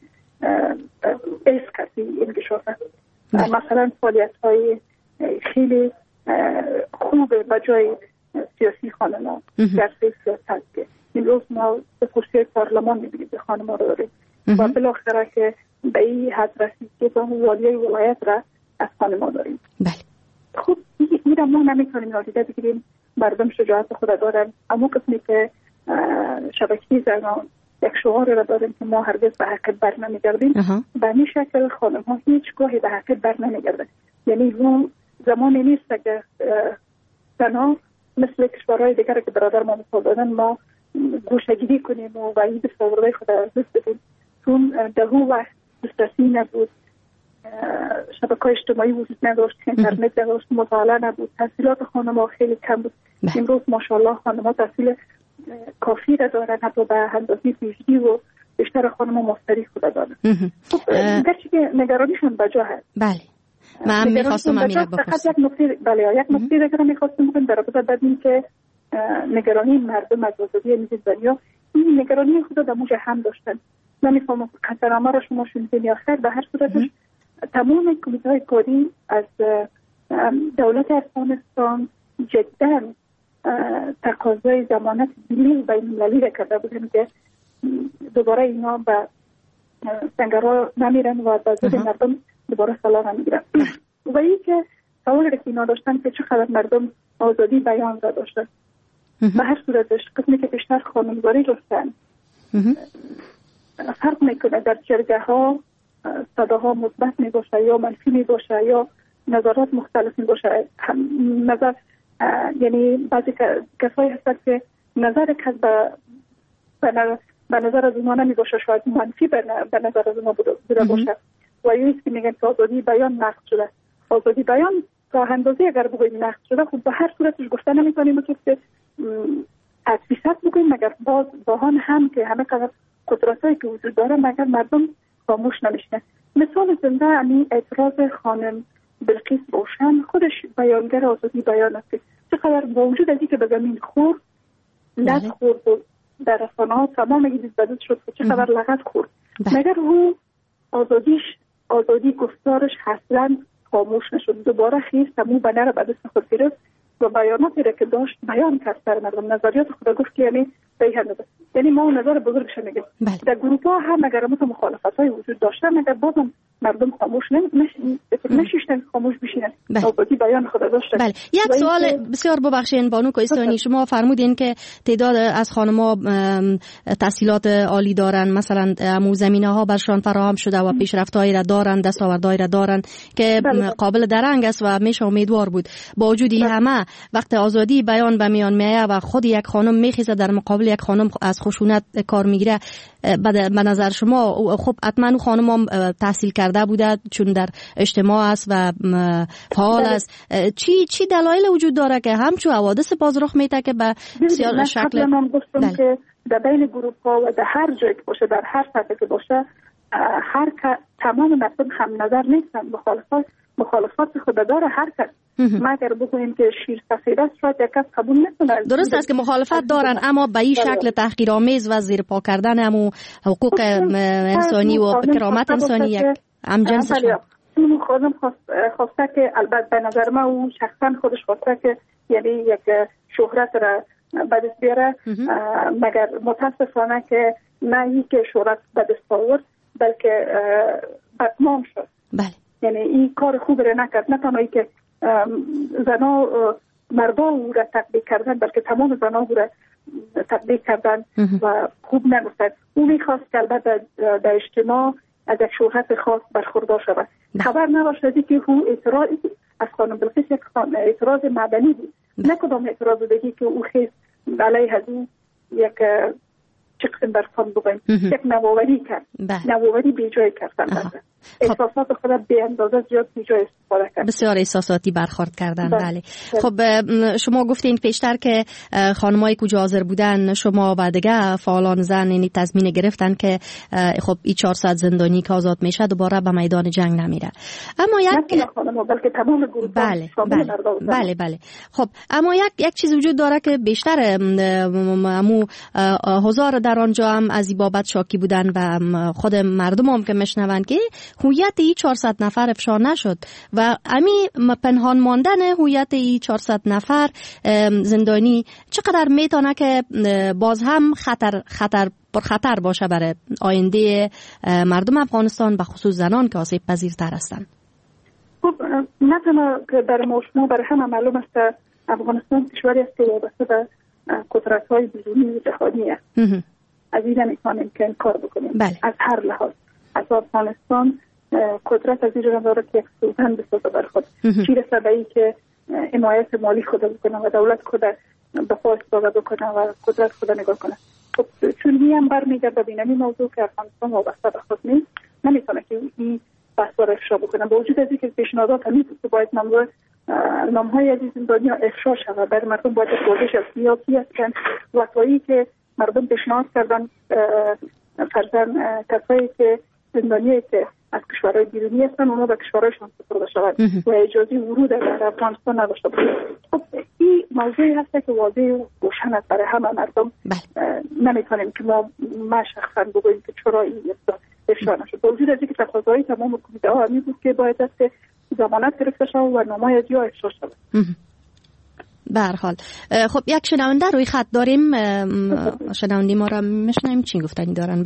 ایس کسی انکشاف مثلا فعالیت‌های خیلی خوب و جای سیاسی خانم‌ها در سیاست که این روز ما به کرسی پارلمان می‌بینیم خانم‌ها رو داریم و بالاخره که به این حد رسید که با والیای ولایت را از خانم‌ها داریم. بله. خب این را ما نمی‌تونیم نادیده بگیریم. مردم شجاعت خود دارن، اما قسمی که شبکه زنان یک شعار را داریم که ما هرگز به حق بر نمیگردیم. به این شکل خانم ها هیچگاهی به حق بر نمیگردن. یعنی اون زمانی نیست که زنها مثل کشورهای دیگر که برادر ما مثال دادن ما گوشه‌گیری کنیم و این دستاوردهای خود از دست بدیم. چون در اون وقت دسترسی نبود، شبکه‌های اجتماعی وجود نداشت، اینترنت نداشت، مطالعه نبود، تحصیلات خانم‌ها خیلی کم بود. امروز ماشاءالله خانم‌ها تحصیل کافی را دارن، حتی به اندازه پیشگی و بیشتر خانم‌ها ماستری خود دارن. خب گرچه که نگرانیشون بجا هست. بله. من می‌خواستم همین بپرسم. یک نکته دیگه می‌خواستم بگم در رابطه با این که نگرانی مردم از آزادی دنیا، این نگرانی خود در موجه هم داشتن. نمی‌فهمم قطعنامه را شما شنیدین یا خیر. به هر صورتش تمام کمیته‌های کاری از دولت افغانستان جداً تقاضای ضمانت ملی بین المللی را کرده بودن که دوباره اینا به سنگرها نمیرن و به ضد مردم دوباره سلاح نمیگیرن. و این که سوالی که اینا داشتن که چقدر مردم آزادی بیان را داشتن. به هر صورتش قسمی که بیشتر خانم‌زاری داشتن فرق میکنه در جرگه ها صداها مثبت می باشه یا منفی می باشه یا نظرات مختلف می باشه. نظر یعنی بعضی کسایی هستن که نظر کس به نظر از ما نمی باشه، شاید منفی به نظر از ما بوده باشه و یکی که میگن که آزادی بیان نقض شده. آزادی بیان تا اندازه اگر بگوییم نقض شده، خب به هر صورتش گفته نمیتونیم که از 200 بگوییم، مگر باز باهان هم که همه قدر قدرتایی که وجود داره مگر مردم خاموش نمیشنه. مثال زنده همین اعتراض خانم بلقیس بوشن خودش بیانگر آزادی بیان است که چقدر با وجود از اینکه به زمین خورد، لغت خورد و در رسانه‌ها تمام این بدید شد که چقدر لغت خورد، مگر او آزادی گفتارش اصلا خاموش نشد. دوباره خیست همون بنه را به دست خود گرفت و بیاناتی را که داشت بیان کرد سر مردم، نظریات خود گفت که یعنی یعنی ما نظر بزرگش میگیم. در گروه ها هم اگر مخالفت های وجود داشته مگر بازم مردم خاموش نشیشتن، خاموش بشینن. آزادی بیان خود داشته. بله. یک سوال بسیار ببخشید بانو کوهستانی، شما فرمودین که تعداد از خانم‌ها تحصیلات عالی دارن، مثلا امو زمینه‌ها برشان فراهم شده و پیشرفت‌هایی را دارن، دستاوردهایی را دارن که قابل درنگ است و میشه امیدوار بود. با وجود این همه وقت آزادی بیان به میان میاد و خود یک خانم میخیزه در مقابل یک خانم از خشونت کار میگیره، به نظر شما خب حتما خانم تحصیل کرده بوده چون در اجتماع است و فعال است، چی دلایل وجود داره که همچون حوادث باز رخ میده که به بسیار شکل من گفتم که در بین گروه ها و در هر جایی که باشه، در هر سطحی که باشه، تمام مردم هم نظر نیستن، مخالفات خود داره هر کس. مگر بگوییم که شیر سفید است شاید یک کس قبول نکنه. درست است که مخالفت دارن، اما به این شکل تحقیرآمیز و زیر پا کردن همو حقوق انسانی و کرامت انسانی یک همجنس شد. اون خودم خواسته که البته به نظر من او شخصا خودش خواسته که یعنی یک شهرت را به دست بیاره، مگر متاسفانه که نه این که شهرت به دست آورد بلکه بدنام شد. بله. یعنی این کار خوب را نکرد، نه تنها که زنا مردا او را تطبیق کردن بلکه تمام زنا او را تطبیق کردن و خوب نگفتن. او میخواست که البته در اجتماع از یک شهرت خاص برخوردار شود. خبر نباشد که او اعتراض از خانم بلقیس یک اعتراض مدنی بود، نه کدام اعتراض دیگه که او خیست علیه از او یک چه قسم برخوان بگویم یک نوآوری کرد. نوآوری بی جای کردن، احساسات خود به اندازه زیاد بی جای استفاده کرد، بسیار احساساتی برخورد کردن. بله. خب شما گفتین پیشتر که خانمایی که حاضر بودن شما و دیگه فعالان زن یعنی تضمین گرفتن که خب این 400 زندانی که آزاد میشه دوباره به میدان جنگ نمیره، اما یک بلکه تمام گروه بله. خب اما یک چیز وجود داره که بیشتر امو حضار در آنجا هم از این بابت شاکی بودن و خود مردم هم که میشنون که هویت ای 400 نفر افشا نشد و امی پنهان ماندن هویت ای 400 نفر زندانی چقدر میتونه که باز هم خطر باشه برای آینده مردم افغانستان به خصوص زنان که آسیب پذیرتر هستند. خب نه تنها که برای ما برای همه معلوم است افغانستان کشوری است که وابسته به قدرت‌های بیرونی و جهانی است. از این نمیتونیم که انکار بکنیم. از هر لحاظ از افغانستان قدرت از این داره که یک سلطان بسازه بر خود، چی رسه به این که حمایت مالی خود بکنه و دولت خود به پا استفاده بکنه و قدرت خود نگاه کنه. خب چون این هم برمیگرده به این موضوع که افغانستان وابسته به خود نیست، نمیتونه که این بحثا را افشا بکنه. با وجود از اینکه پیشنهادات همین بود که باید نامهای از این زندانی‌ها افشا شود، برای مردم باید پرسش از سیاسی هستند وقتی که مردم پیشنهاد کردن فرضاً کسایی که زندانیایی که از کشورهای بیرونی هستن اونا به کشورهایشان سپرده شود و اجازه ورود در افغانستان نداشته باشند. خب این موضوعی هست که واضح و روشن است برای همه مردم. نمیتونیم که ما شخصا بگوییم که چرا این افشا نشد. با وجود از اینکه تقاضای تمام کمیته ها همین بود که باید از ضمانت گرفته شود و نامه‌های از یا افشا شود. به هر حال خب یک شنونده روی خط داریم، شنونده ما را میشنویم چی گفتنی دارن؟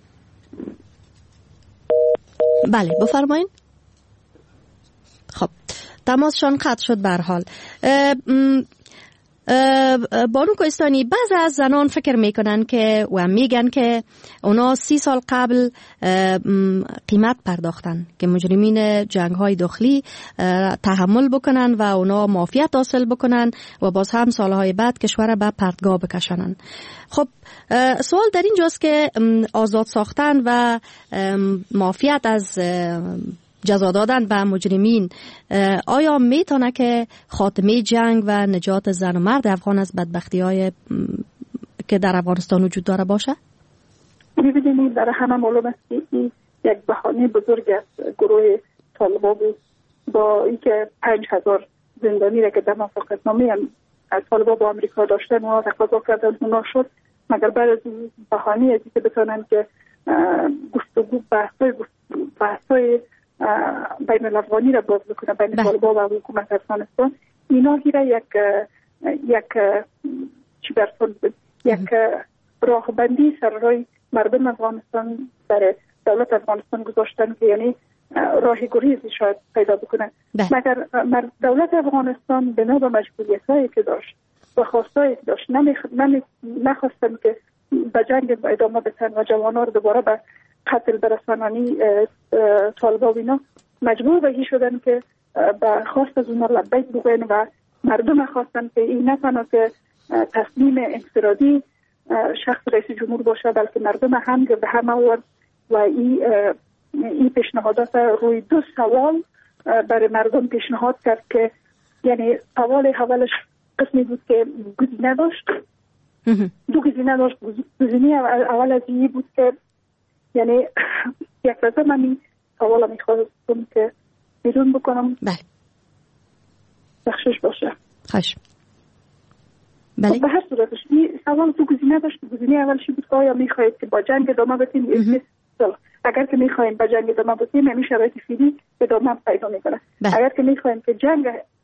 بله بفرمایید. خب تماسشان قطع شد. به هر حال بانو کوهستانی، بعض از زنان فکر میکنن که و میگن که اونا 30 سال قبل قیمت پرداختن که مجرمین جنگ های داخلی تحمل بکنن و اونا معافیت حاصل بکنن و باز هم سالهای بعد کشور به پرتگاه بکشنن. خب سوال در اینجاست که آزاد ساختن و معافیت از جزا دادن به مجرمین آیا میتونه که خاتمه جنگ و نجات زن و مرد افغان از بدبختی‌های که در افغانستان وجود داره باشه؟ می‌بینید در همه معلوم است که این یک بهانه بزرگ است. گروه طالبان با اینکه 5000 زندانی را که در موافقتنامه از طالبان با آمریکا داشتن اونا تقاضا کردن اونا شد، مگر بعد از بهانه ازی که بتونن که گفتگو بحث‌های بین الافغانی را باز بکنه بین طالبان و حکومت افغانستان، اینا هیره یک راهبندی سر راه مردم افغانستان در دولت افغانستان گذاشتن که یعنی راه گریزی شاید پیدا بکنه. مگر دولت افغانستان بنا به مجبوریت‌هایی که داشت و خواستایی که داشت نخواستن که به جنگ ادامه بدن و جوانان رو دوباره به قتل برسانانی طالبان و اینا مجبور به این شدن که به خواست از اونا لبیک بگوین و مردم خواستن که این نه تنها که تصمیم انفرادی شخص رئیس جمهور باشه بلکه مردم هم به هم آورد و این پیشنهادات روی 2 سوال برای مردم پیشنهاد کرد که یعنی سوال اولش قسمی بود که گزینه داشت، 2 گزینه داشت. گزینه اول از این بود که یعنی یک لحظه من این سوال میخواستم که بیرون بکنم. بله بخشش باشه. خوش. بله. به هر صورتش این سوال 2 گزینه داشت. گزینه اولش بود که آیا میخواهید که با جنگ ادامه بدیم؟ اگر که میخوایم با جنگ ادامه بدیم همین شرایط فعلی ادامه پیدا میکنه. اگر که میخوایم که جنگ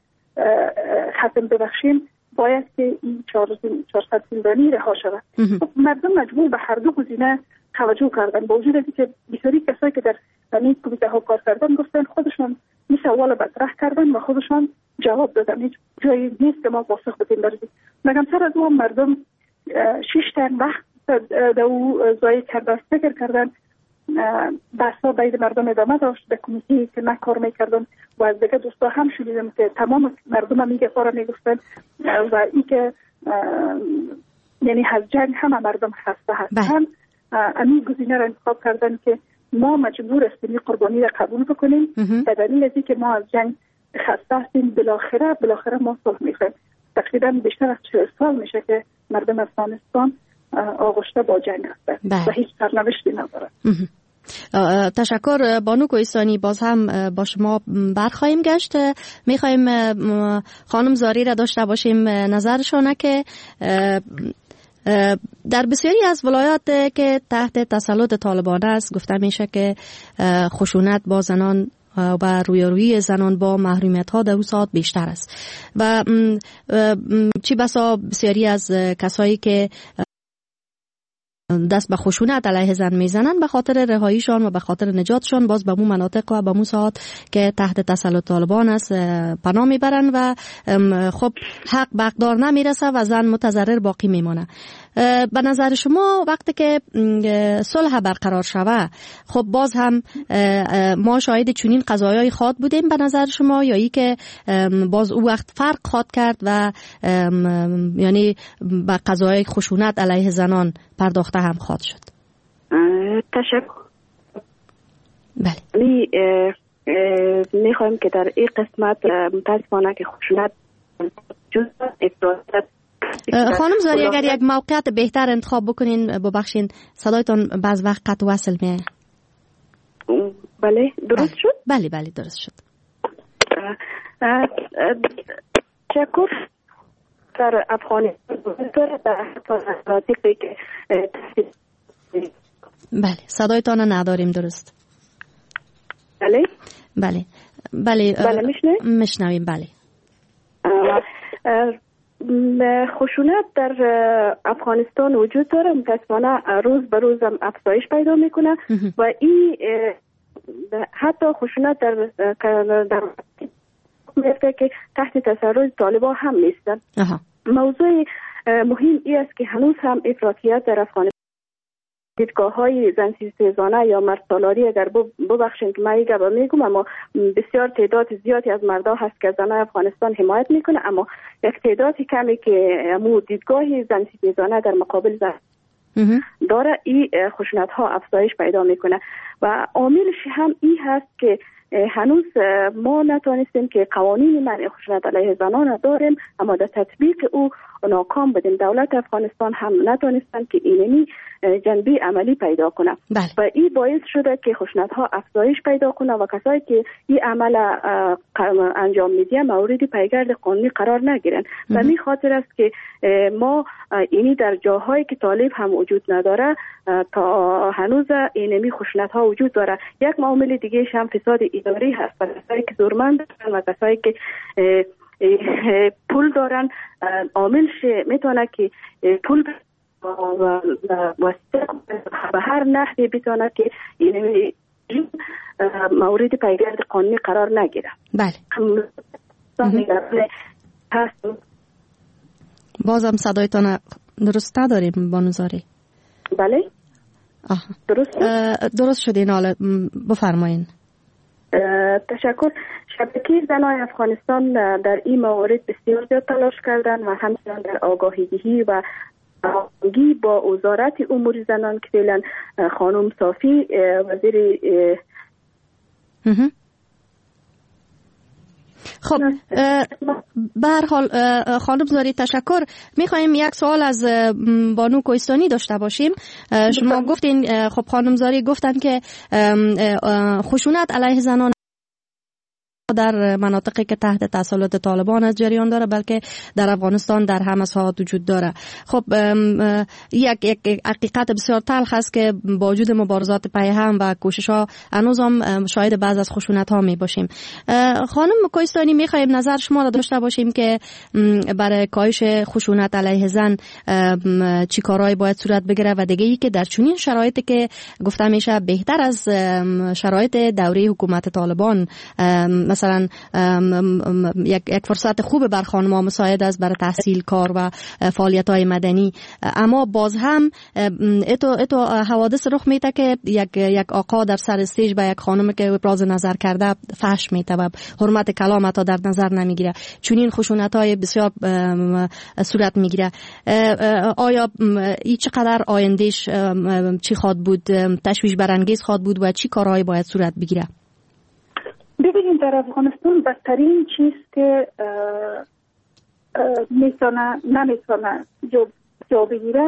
ختم ببخشیم باید که این 400 زندانی رها شود. مردم مجبور به هر 2 گزینه توجه کردن، با وجود اینکه بسیاری کسایی که در این کمیته ها کار کردن گفتن خودشون این سوال مطرح کردن و خودشون جواب دادن، هیچ جایی نیست که ما پاسخ بدیم بریم. مگر سر از اون مردم 6 تن وقت در او ضایع کردن، فکر کردن، بحثا بین مردم ادامه داشت. به کمیته که من کار میکردم و از دیگه دوستا هم شنیدم که تمام مردم میگه کارا میگفتن و این که یعنی از جنگ همه مردم خسته هستن. همین گزینه را انتخاب کردن که ما مجبور هستیم این قربانی را قبول بکنیم به دلیل از اینکه ما از جنگ خسته هستیم. بالاخره ما صلح میخوایم. تقریبا بیشتر از 40 سال میشه که مردم افغانستان آغشته با جنگ هستند و هیچ سرنوشتی نداره. تشکر بانو کوهستانی. باز هم با شما برخواهیم گشت. میخوایم خانم زاری را داشته باشیم نظرشانه که در بسیاری از ولایات که تحت تسلط طالبان است گفته میشه که خشونت با زنان و رویارویی زنان با محرومیت ها در اون ساعت بیشتر است و چی بسا بسیاری از کسایی که دست به خشونت علیه زن میزنن به خاطر رهاییشان و به خاطر نجاتشان باز به مو مناطق و به مو ساعت که تحت تسلط طالبان است پناه میبرن و خب حق به حقدار نمیرسه و زن متضرر باقی میمانه. به نظر شما وقتی که صلح برقرار شوه خب باز هم ما شاهد چنین قضایای خواد بودیم به نظر شما یا ای که باز او وقت فرق خواد کرد و یعنی به قضایای خشونت علیه زنان پرداخته هم خواد شد؟ تشکر. بله. میخوایم که در این قسمت متاسفانه که خشونت خانم زاری اگر یک موقعیت بهتر انتخاب بکنین ببخشین صدایتان بعض وقت قطع وصل میه. بله درست شد؟ بله درست شد. تشکر. در افغانستان بله صدایتان نداریم درست. بله میشنویم. بله خشونت در افغانستان وجود داره، متاسفانه روز به روز هم افزایش پیدا میکنه و این حتی خشونت در که تحت تسلط طالبان هم نیستن. موضوع مهم ای است که هنوز هم افراطیت در افغانستان، دیدگاه‌های زن‌ستیزانه یا مرد-سالاری، اگر ببخشین که من ایگه میگم، اما بسیار تعداد زیادی از مردا هست که زنان افغانستان حمایت میکنه، اما یک تعداد کمی که مو دیدگاه زن‌ستیزانه در مقابل زن داره، این خشونت ها افزایش پیدا میکنه و عاملش هم این هست که هنوز ما نتونستیم که قوانین منع خشونت علیه زنان داریم، اما در تطبیق او ناکام بودیم. دولت افغانستان هم نتونستن که اینمی جنبه عملی پیدا کنه و این باعث شده که خشونت ها افزایش پیدا کنه و کسایی که این عمل انجام میدن مورد پیگرد قانونی قرار نگیرن. و می خاطر است که ما اینی در جاهایی که طالب هم وجود نداره تا هنوز اینمی خشونت ها وجود داره. یک معامل دیگه هم فساد اداری هست و کسایی که زورمند و کسایی که پول دارن، عاملش میتونه که پول و به هر نحوی بتونه که این مورد پیگرد قانونی قرار نگیره. بله. بازم صدایتان درست نداریم بانوزاری. بله. درست شدین. حالا بفرمایین. تشکر. شبکه زنان افغانستان در این موارد بسیار زیاد تلاش کردن و همچنان در آگاهی‌دهی و هماهنگی با وزارت امور زنان که فعلا خانم صافی وزیر خب به هر حال خانم زاری تشکر. میخوایم یک سوال از بانو کوهستانی داشته باشیم. شما گفتین، خب خانم زاری گفتن که خشونت علیه زنان در مناطقی که تحت تسلط طالبان از جریان داره، بلکه در افغانستان در همه ساحات وجود داره. خب یک حقیقت بسیار تلخ است که با وجود مبارزات پیهم و کوشش ها هنوز هم شاهد بعض از خشونت ها می باشیم. خانم کوهستانی، میخوایم نظر شما را داشته باشیم که برای کاهش خشونت علیه زن چی کارهایی باید صورت بگیره و دیگه ای که در چنین شرایطی که گفته میشه بهتر از شرایط دوره حکومت طالبان، مثلا یک فرصت خوب بر خانم‌ها مساعد است برای تحصیل، کار و فعالیت‌های مدنی، اما باز هم اتو حوادث رخ میده که یک آقا در سر استیج به یک خانم که ابراز نظر کرده فحش میده و حرمت کلام تا در نظر نمیگیره. چنین خشونت‌های بسیار صورت میگیره. آیا این چقدر آیندهش چی خواد بود، تشویش برانگیز خواد بود و چی کارهایی باید صورت بگیره؟ ببینید، در افغانستان بدترین چیز که نمیتونه جا بگیره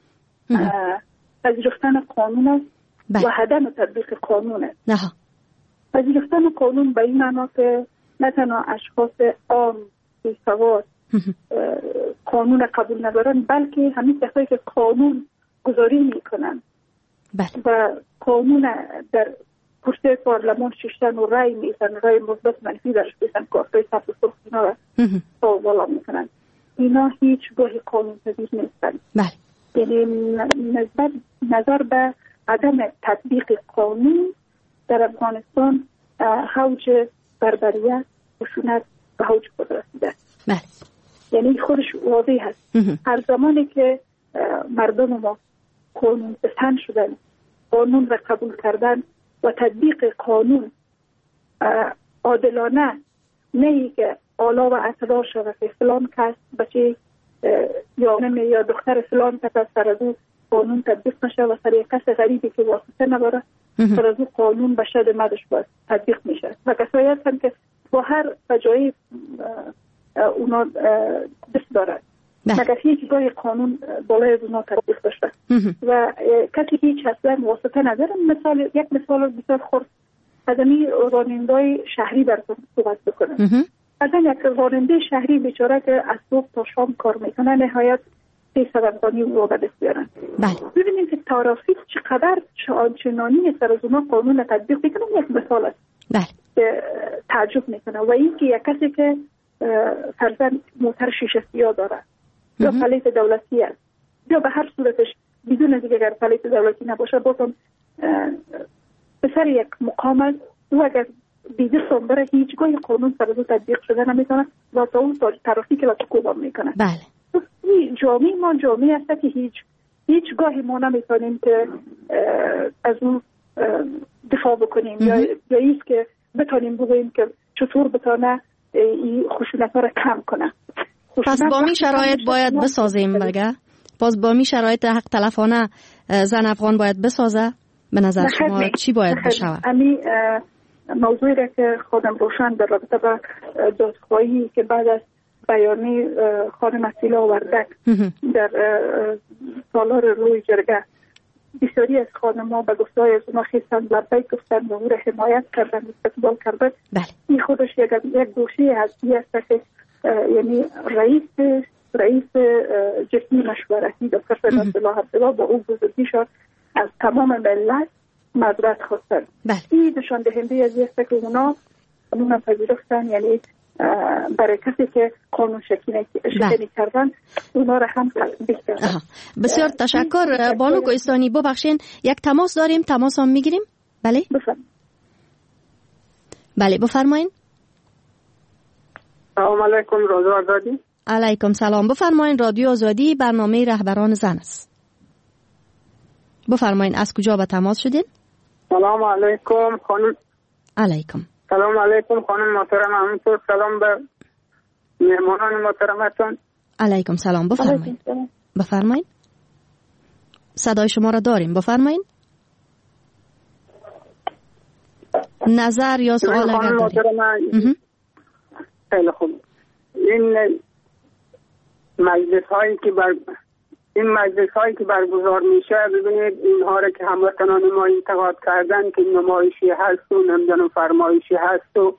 پذیرفتن قانون است و عدم تطبیق قانون است. پذیرفتن قانون به این معنا که نه تنها اشخاص عام بی‌سواد قانون قبول ندارن، بلکه همین کسایی که قانون گذاری میکنن و قانون در پشت پارلمان ششتن و رای میزن، رای مثبت منفی درش بیسن، کارتای سبز و سرخ اینا را بالا میکنن، اینا هیچ گاهی قانون پذیر نیستن. یعنی نظر به عدم تطبیق قانون در افغانستان حوج بربریت، خشونت و حوج خود رسیده. یعنی خودش واضح هست. هر زمانی که مردم ما قانون پسند شدن، قانون را قبول کردن و تطبیق قانون عادلانه، نه که آلا و اطلاع شده که فلان کس بچه یا دختر فلان کس از سر از او قانون تطبیق نشه و سر یک کس غریبی که واسطه نداره سر از او قانون به شد مدش باید تطبیق میشه و کسایی هستن که با هر فجایی اونا دست دارن مگر هیچ گاهی قانون بالای از اونا تطبیق داشته و کسی هیچ اصلا واسطه نداره. یک مثال بسیار خورد از این راننده‌های شهری براتون صحبت بکنم. از یک راننده شهری بیچاره که از صبح تا شام کار میکنه، نهایت 300 افغانی رو به دست بیارن. ببینید که ترافیک چقدر آنچنانی سر از اونا قانون تطبیق میکنن. یک مثال است که تعجب میکنه و این که یک کسی که فرضاً موتر شیشه سیاه داره یا پلیت دولتی است یا به هر صورتش بدون دیگه اگر پلیت دولتی نباشه بازم به سر یک مقام است و اگر بیده سنبره هیچگاه قانون سر از او تطبیق شده نمیکنه و تا اون ترافیک را تکوبان میکنه. این جامعه ما جامعه است که هیچ گاهی ما نمیتونیم که از اون دفاع بکنیم یا ایست که بتونیم بگوییم که چطور بتونه این خشونت ها را کم کنه. پس با می شرایط باید بسازیم بگه؟ پس با می شرایط حق تلفانه زن افغان باید بسازه؟ به نظر شما چی باید بشود؟ امی موضوعی را که خودم روشن در رابطه با دادخواهی که بعد از بیانی خانم اصیلا وردک در سالار روی جرگه بسیاری از خانم‌ها به گفته‌های از اونا خیستن لبیک گفتن و او را حمایت کردن استقبال کردن. این خودش یک گوشه هستی است که یعنی رئیس جمعی مشورتی دکتر فردوس الله عبدالله با او بزرگیشان از تمام ملت معذرت خواستن. این نشان دهنده از است که اونا قانون پذیرفتن، یعنی برای کسی که قانون شکنی کردن اونا را هم تطبیق کردن. بسیار تشکر بانو کوهستانی. ببخشین یک تماس داریم، تماس هم میگیریم. بله بله بفرمایین. سلام علیکم، رادیو آزادی. علیکم سلام، بفرمایین. رادیو آزادی برنامه رهبران زن است. بفرمایین از کجا به تماس شدین؟ سلام علیکم خانم. علیکم سلام علیکم خانم محترم، همینطور سلام به مهمانان محترمتون. علیکم سلام، بفرمایین. بفرمایین. صدای شما را داریم، بفرمایین. نظر یا سوال اگر داریم. خیلی خوب. این مجلس هایی که برگزار میشه، ببینید اینها را که هموطنان ما انتقاد کردن که نمایشی هست و نمیدونم فرمایشی هست و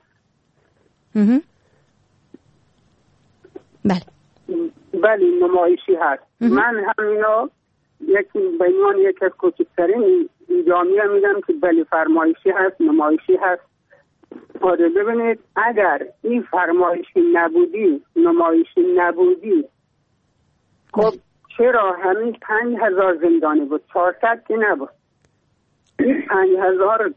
بله نمایشی هست. من همینا یکی از کوچکترین جامعه میگم که بله فرمایشی هست، نمایشی هست. ببینید اگر این فرمایشی نبودی، نمایشی نبودی، خب چرا همین 5,000 زندانی بود؟ 400 که نبود. این 5,000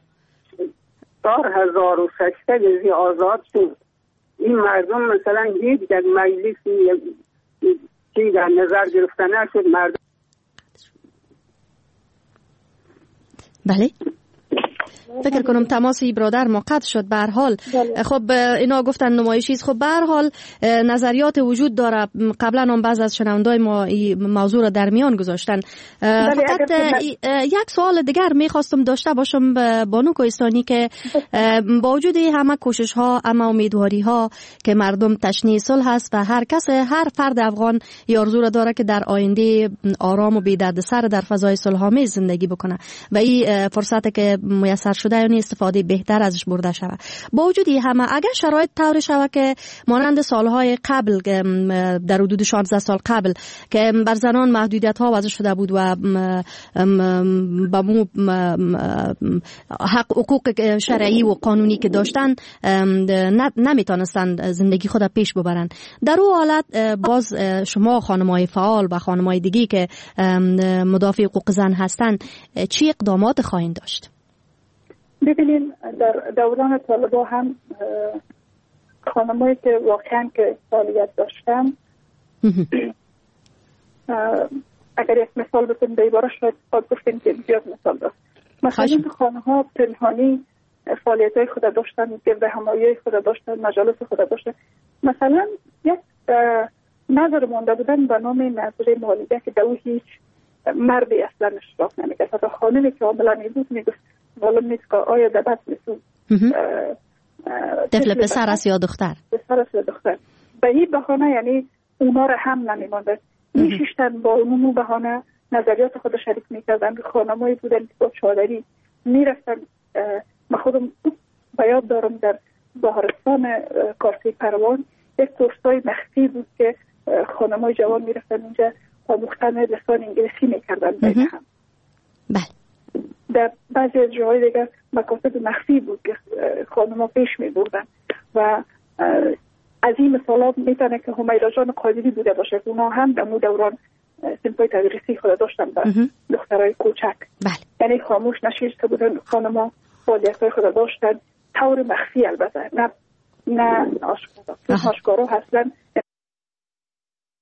4,600 آزاد شد. این مردم مثلا هیچ یک مجلسی چی در نظر گرفته نشد. مردم بله فکر کنم تماسی برادر ما قطع شد. به هر حال خب اینا گفتن نمایشی است. خب به هر حال نظریات وجود داره. قبلا هم بعض از شنوندای ما این موضوع را در میان گذاشتن. فقط یک سوال دیگر میخواستم داشته باشم بانو کوهستانی که با وجود همه کوشش ها، همه امیدواری ها که مردم تشنه صلح هست و هر فرد افغان آرزو را داره که در آینده آرام و بی دردسر در فضای صلح آمیز زندگی بکنه و این فرصتی که میسر شده یعنی استفاده بهتر ازش برده شود. با وجود همه اگر شرایط طور شود که مانند سالهای قبل در حدود 16 سال قبل که بر زنان محدودیت ها وضع شده بود و با حقوق شرعی و قانونی که داشتن نمیتونستن زندگی خود پیش ببرن، در اون حالت باز شما خانمای فعال و خانمای دیگی که مدافع حقوق زن هستن چی اقدامات خواهید داشت؟ ببینیم در دوران طالبان هم خانمایی که واقعا که فعالیت داشتن اگر یک مثال بکنیم به عبارش شاید گفتیم که زیاد مثال داشت. مثلا خانم‌ها پنهانی فعالیت های خود داشتن، گرد همایی خود داشتن، مجالس خود داشتن. مثلا یک نظر مانده بودن به نام نظر مالیده که دو هیچ مردی اصلا اشتراک نمیکرد. حتی خانمی که عاملا میبود میگفت معلوم نیست که آیا دبت میسود طفل پسر است یا دختر. پسر است یا دختر. به این بهانه یعنی اونا را هم نمیمانده. میشیشتن با اونو بهانه نظریات خود شریک میکردن. خانمایی بودن که با چادری میرفتن. من خودم به یاد دارم در بهارستان کارسی پروان یک کورسای مخفی بود که خانمای جوان میرفتن اونجا آموختن لسان انگلیسی میکردن بین هم. بله. در بعضی از جاهای دیگر مکاتب مخفی بود که خانم‌ها پیش می‌بردن و از این مثالات میتونه که همیرا جان قادری بوده باشه. اونا هم در دوران سنفای تدریسی خود داشتن به دخترای کوچک. بله. یعنی خاموش نشسته بودن خانم‌ها، فعالیت‌های خود داشتن طور مخفی، البته نه آشکارا. آشکارا هستن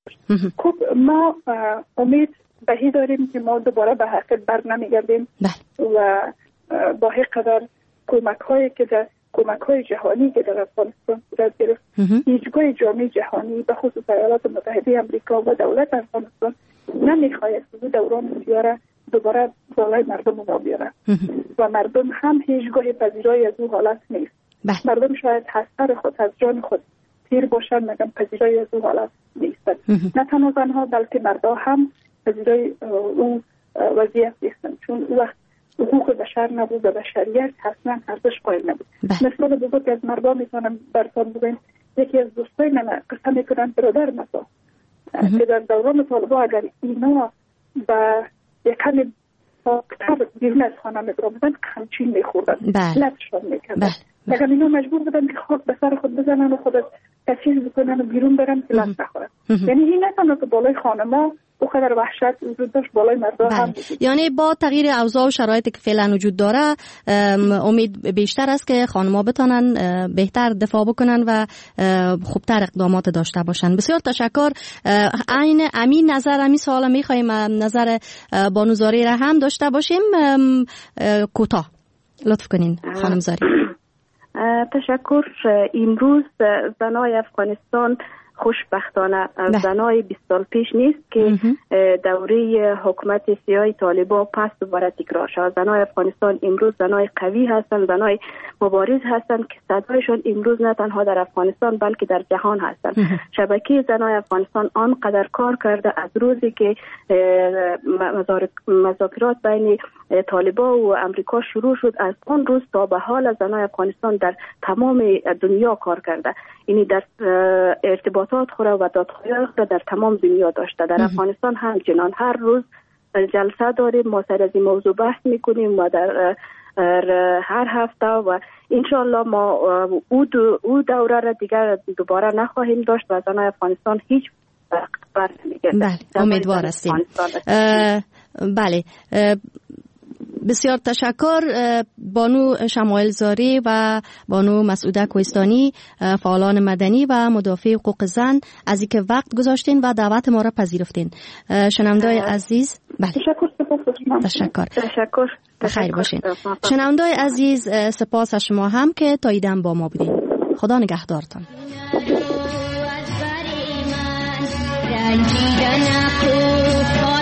خب ما امید بهی داریم که ما دوباره به حقیقت بر نمیگردیم و با هر قدر کمک های جهانی که در افغانستان صورت گرفت، هیچگاه جامعه جهانی به خصوص ایالات متحده آمریکا و دولت افغانستان نمیخواهد که دوران سیاره دوباره بالای مردم ما بیاره و مردم هم هیچگاه پذیرای از او حالت نیست. مردم شاید هستر خود از جان خود تیر باشن مگم پذیرای از او حالت نیستن. نه تنها زنها بلکه مردها هم پذیرای اون وضعیت نیستن، چون وقت حقوق بشر نبود و بشریت اصلا ارزش قائل نبود. مثال بزرگ از مردم میتونم براتون بگم. یکی از دوستای من قسم میکنن برادر مثلا که در دوران طالبان اگر اینا با یکم پاکتر بیرون از خانه میبرامدن همچین میخوردن، لبشان میکردن. اگر اینا مجبور بودن که خود به سر خود بزنن و خود تشییز بکنن و بیرون برن که لب نخورن. یعنی این نتانه که بالای خانه ما بخاطر وحشت وجود داشت، بالای مردم هم وجود. یعنی با تغییر اوضاع و شرایطی که فعلا وجود داره امید بیشتر است که خانم‌ها بتونن بهتر دفاع بکنن و خوبتر اقدامات داشته باشن. بسیار تشکر. عین امین نظر همین سوال می‌خوایم نظر بانو زاری را هم داشته باشیم. کوتاه لطف کنین خانم زاری. تشکر. امروز زنای افغانستان خوشبختانه زنای 20 سال پیش نیست که دوره حکومت سیاه طالبان پس دوباره تکرار شد. زنای افغانستان امروز زنای قوی هستند، زنای مبارز هستند که صدایشان امروز نه تنها در افغانستان بلکه در جهان هستند. شبکه زنای افغانستان آنقدر کار کرده از روزی که مذاکرات بین طالبان و امریکا شروع شد، از اون روز تا به حال زنای افغانستان در تمام دنیا کار کرده. یعنی در ارتباطات خود و دادخواهی خود در تمام دنیا داشته. در افغانستان همچنان هر روز جلسه داریم، ما سر از این موضوع بحث میکنیم و در هر هفته و انشالله ما او دوره را دیگر دوباره نخواهیم داشت و زنای افغانستان هیچ بر نمیگرده. بله، امیدوار هستیم. بله، بسیار تشکر. بانو شمایل زاری و بانو مسعوده کوهستانی، فعالان مدنی و مدافع حقوق زن، از اینکه وقت گذاشتین و دعوت ما را پذیرفتین. شنونده‌های عزیز، بله تشکر. بخیر باشین. شنونده‌های عزیز، سپاس از شما هم که تا ایدن با ما بودین. خدا نگهدارتان. رنجیدن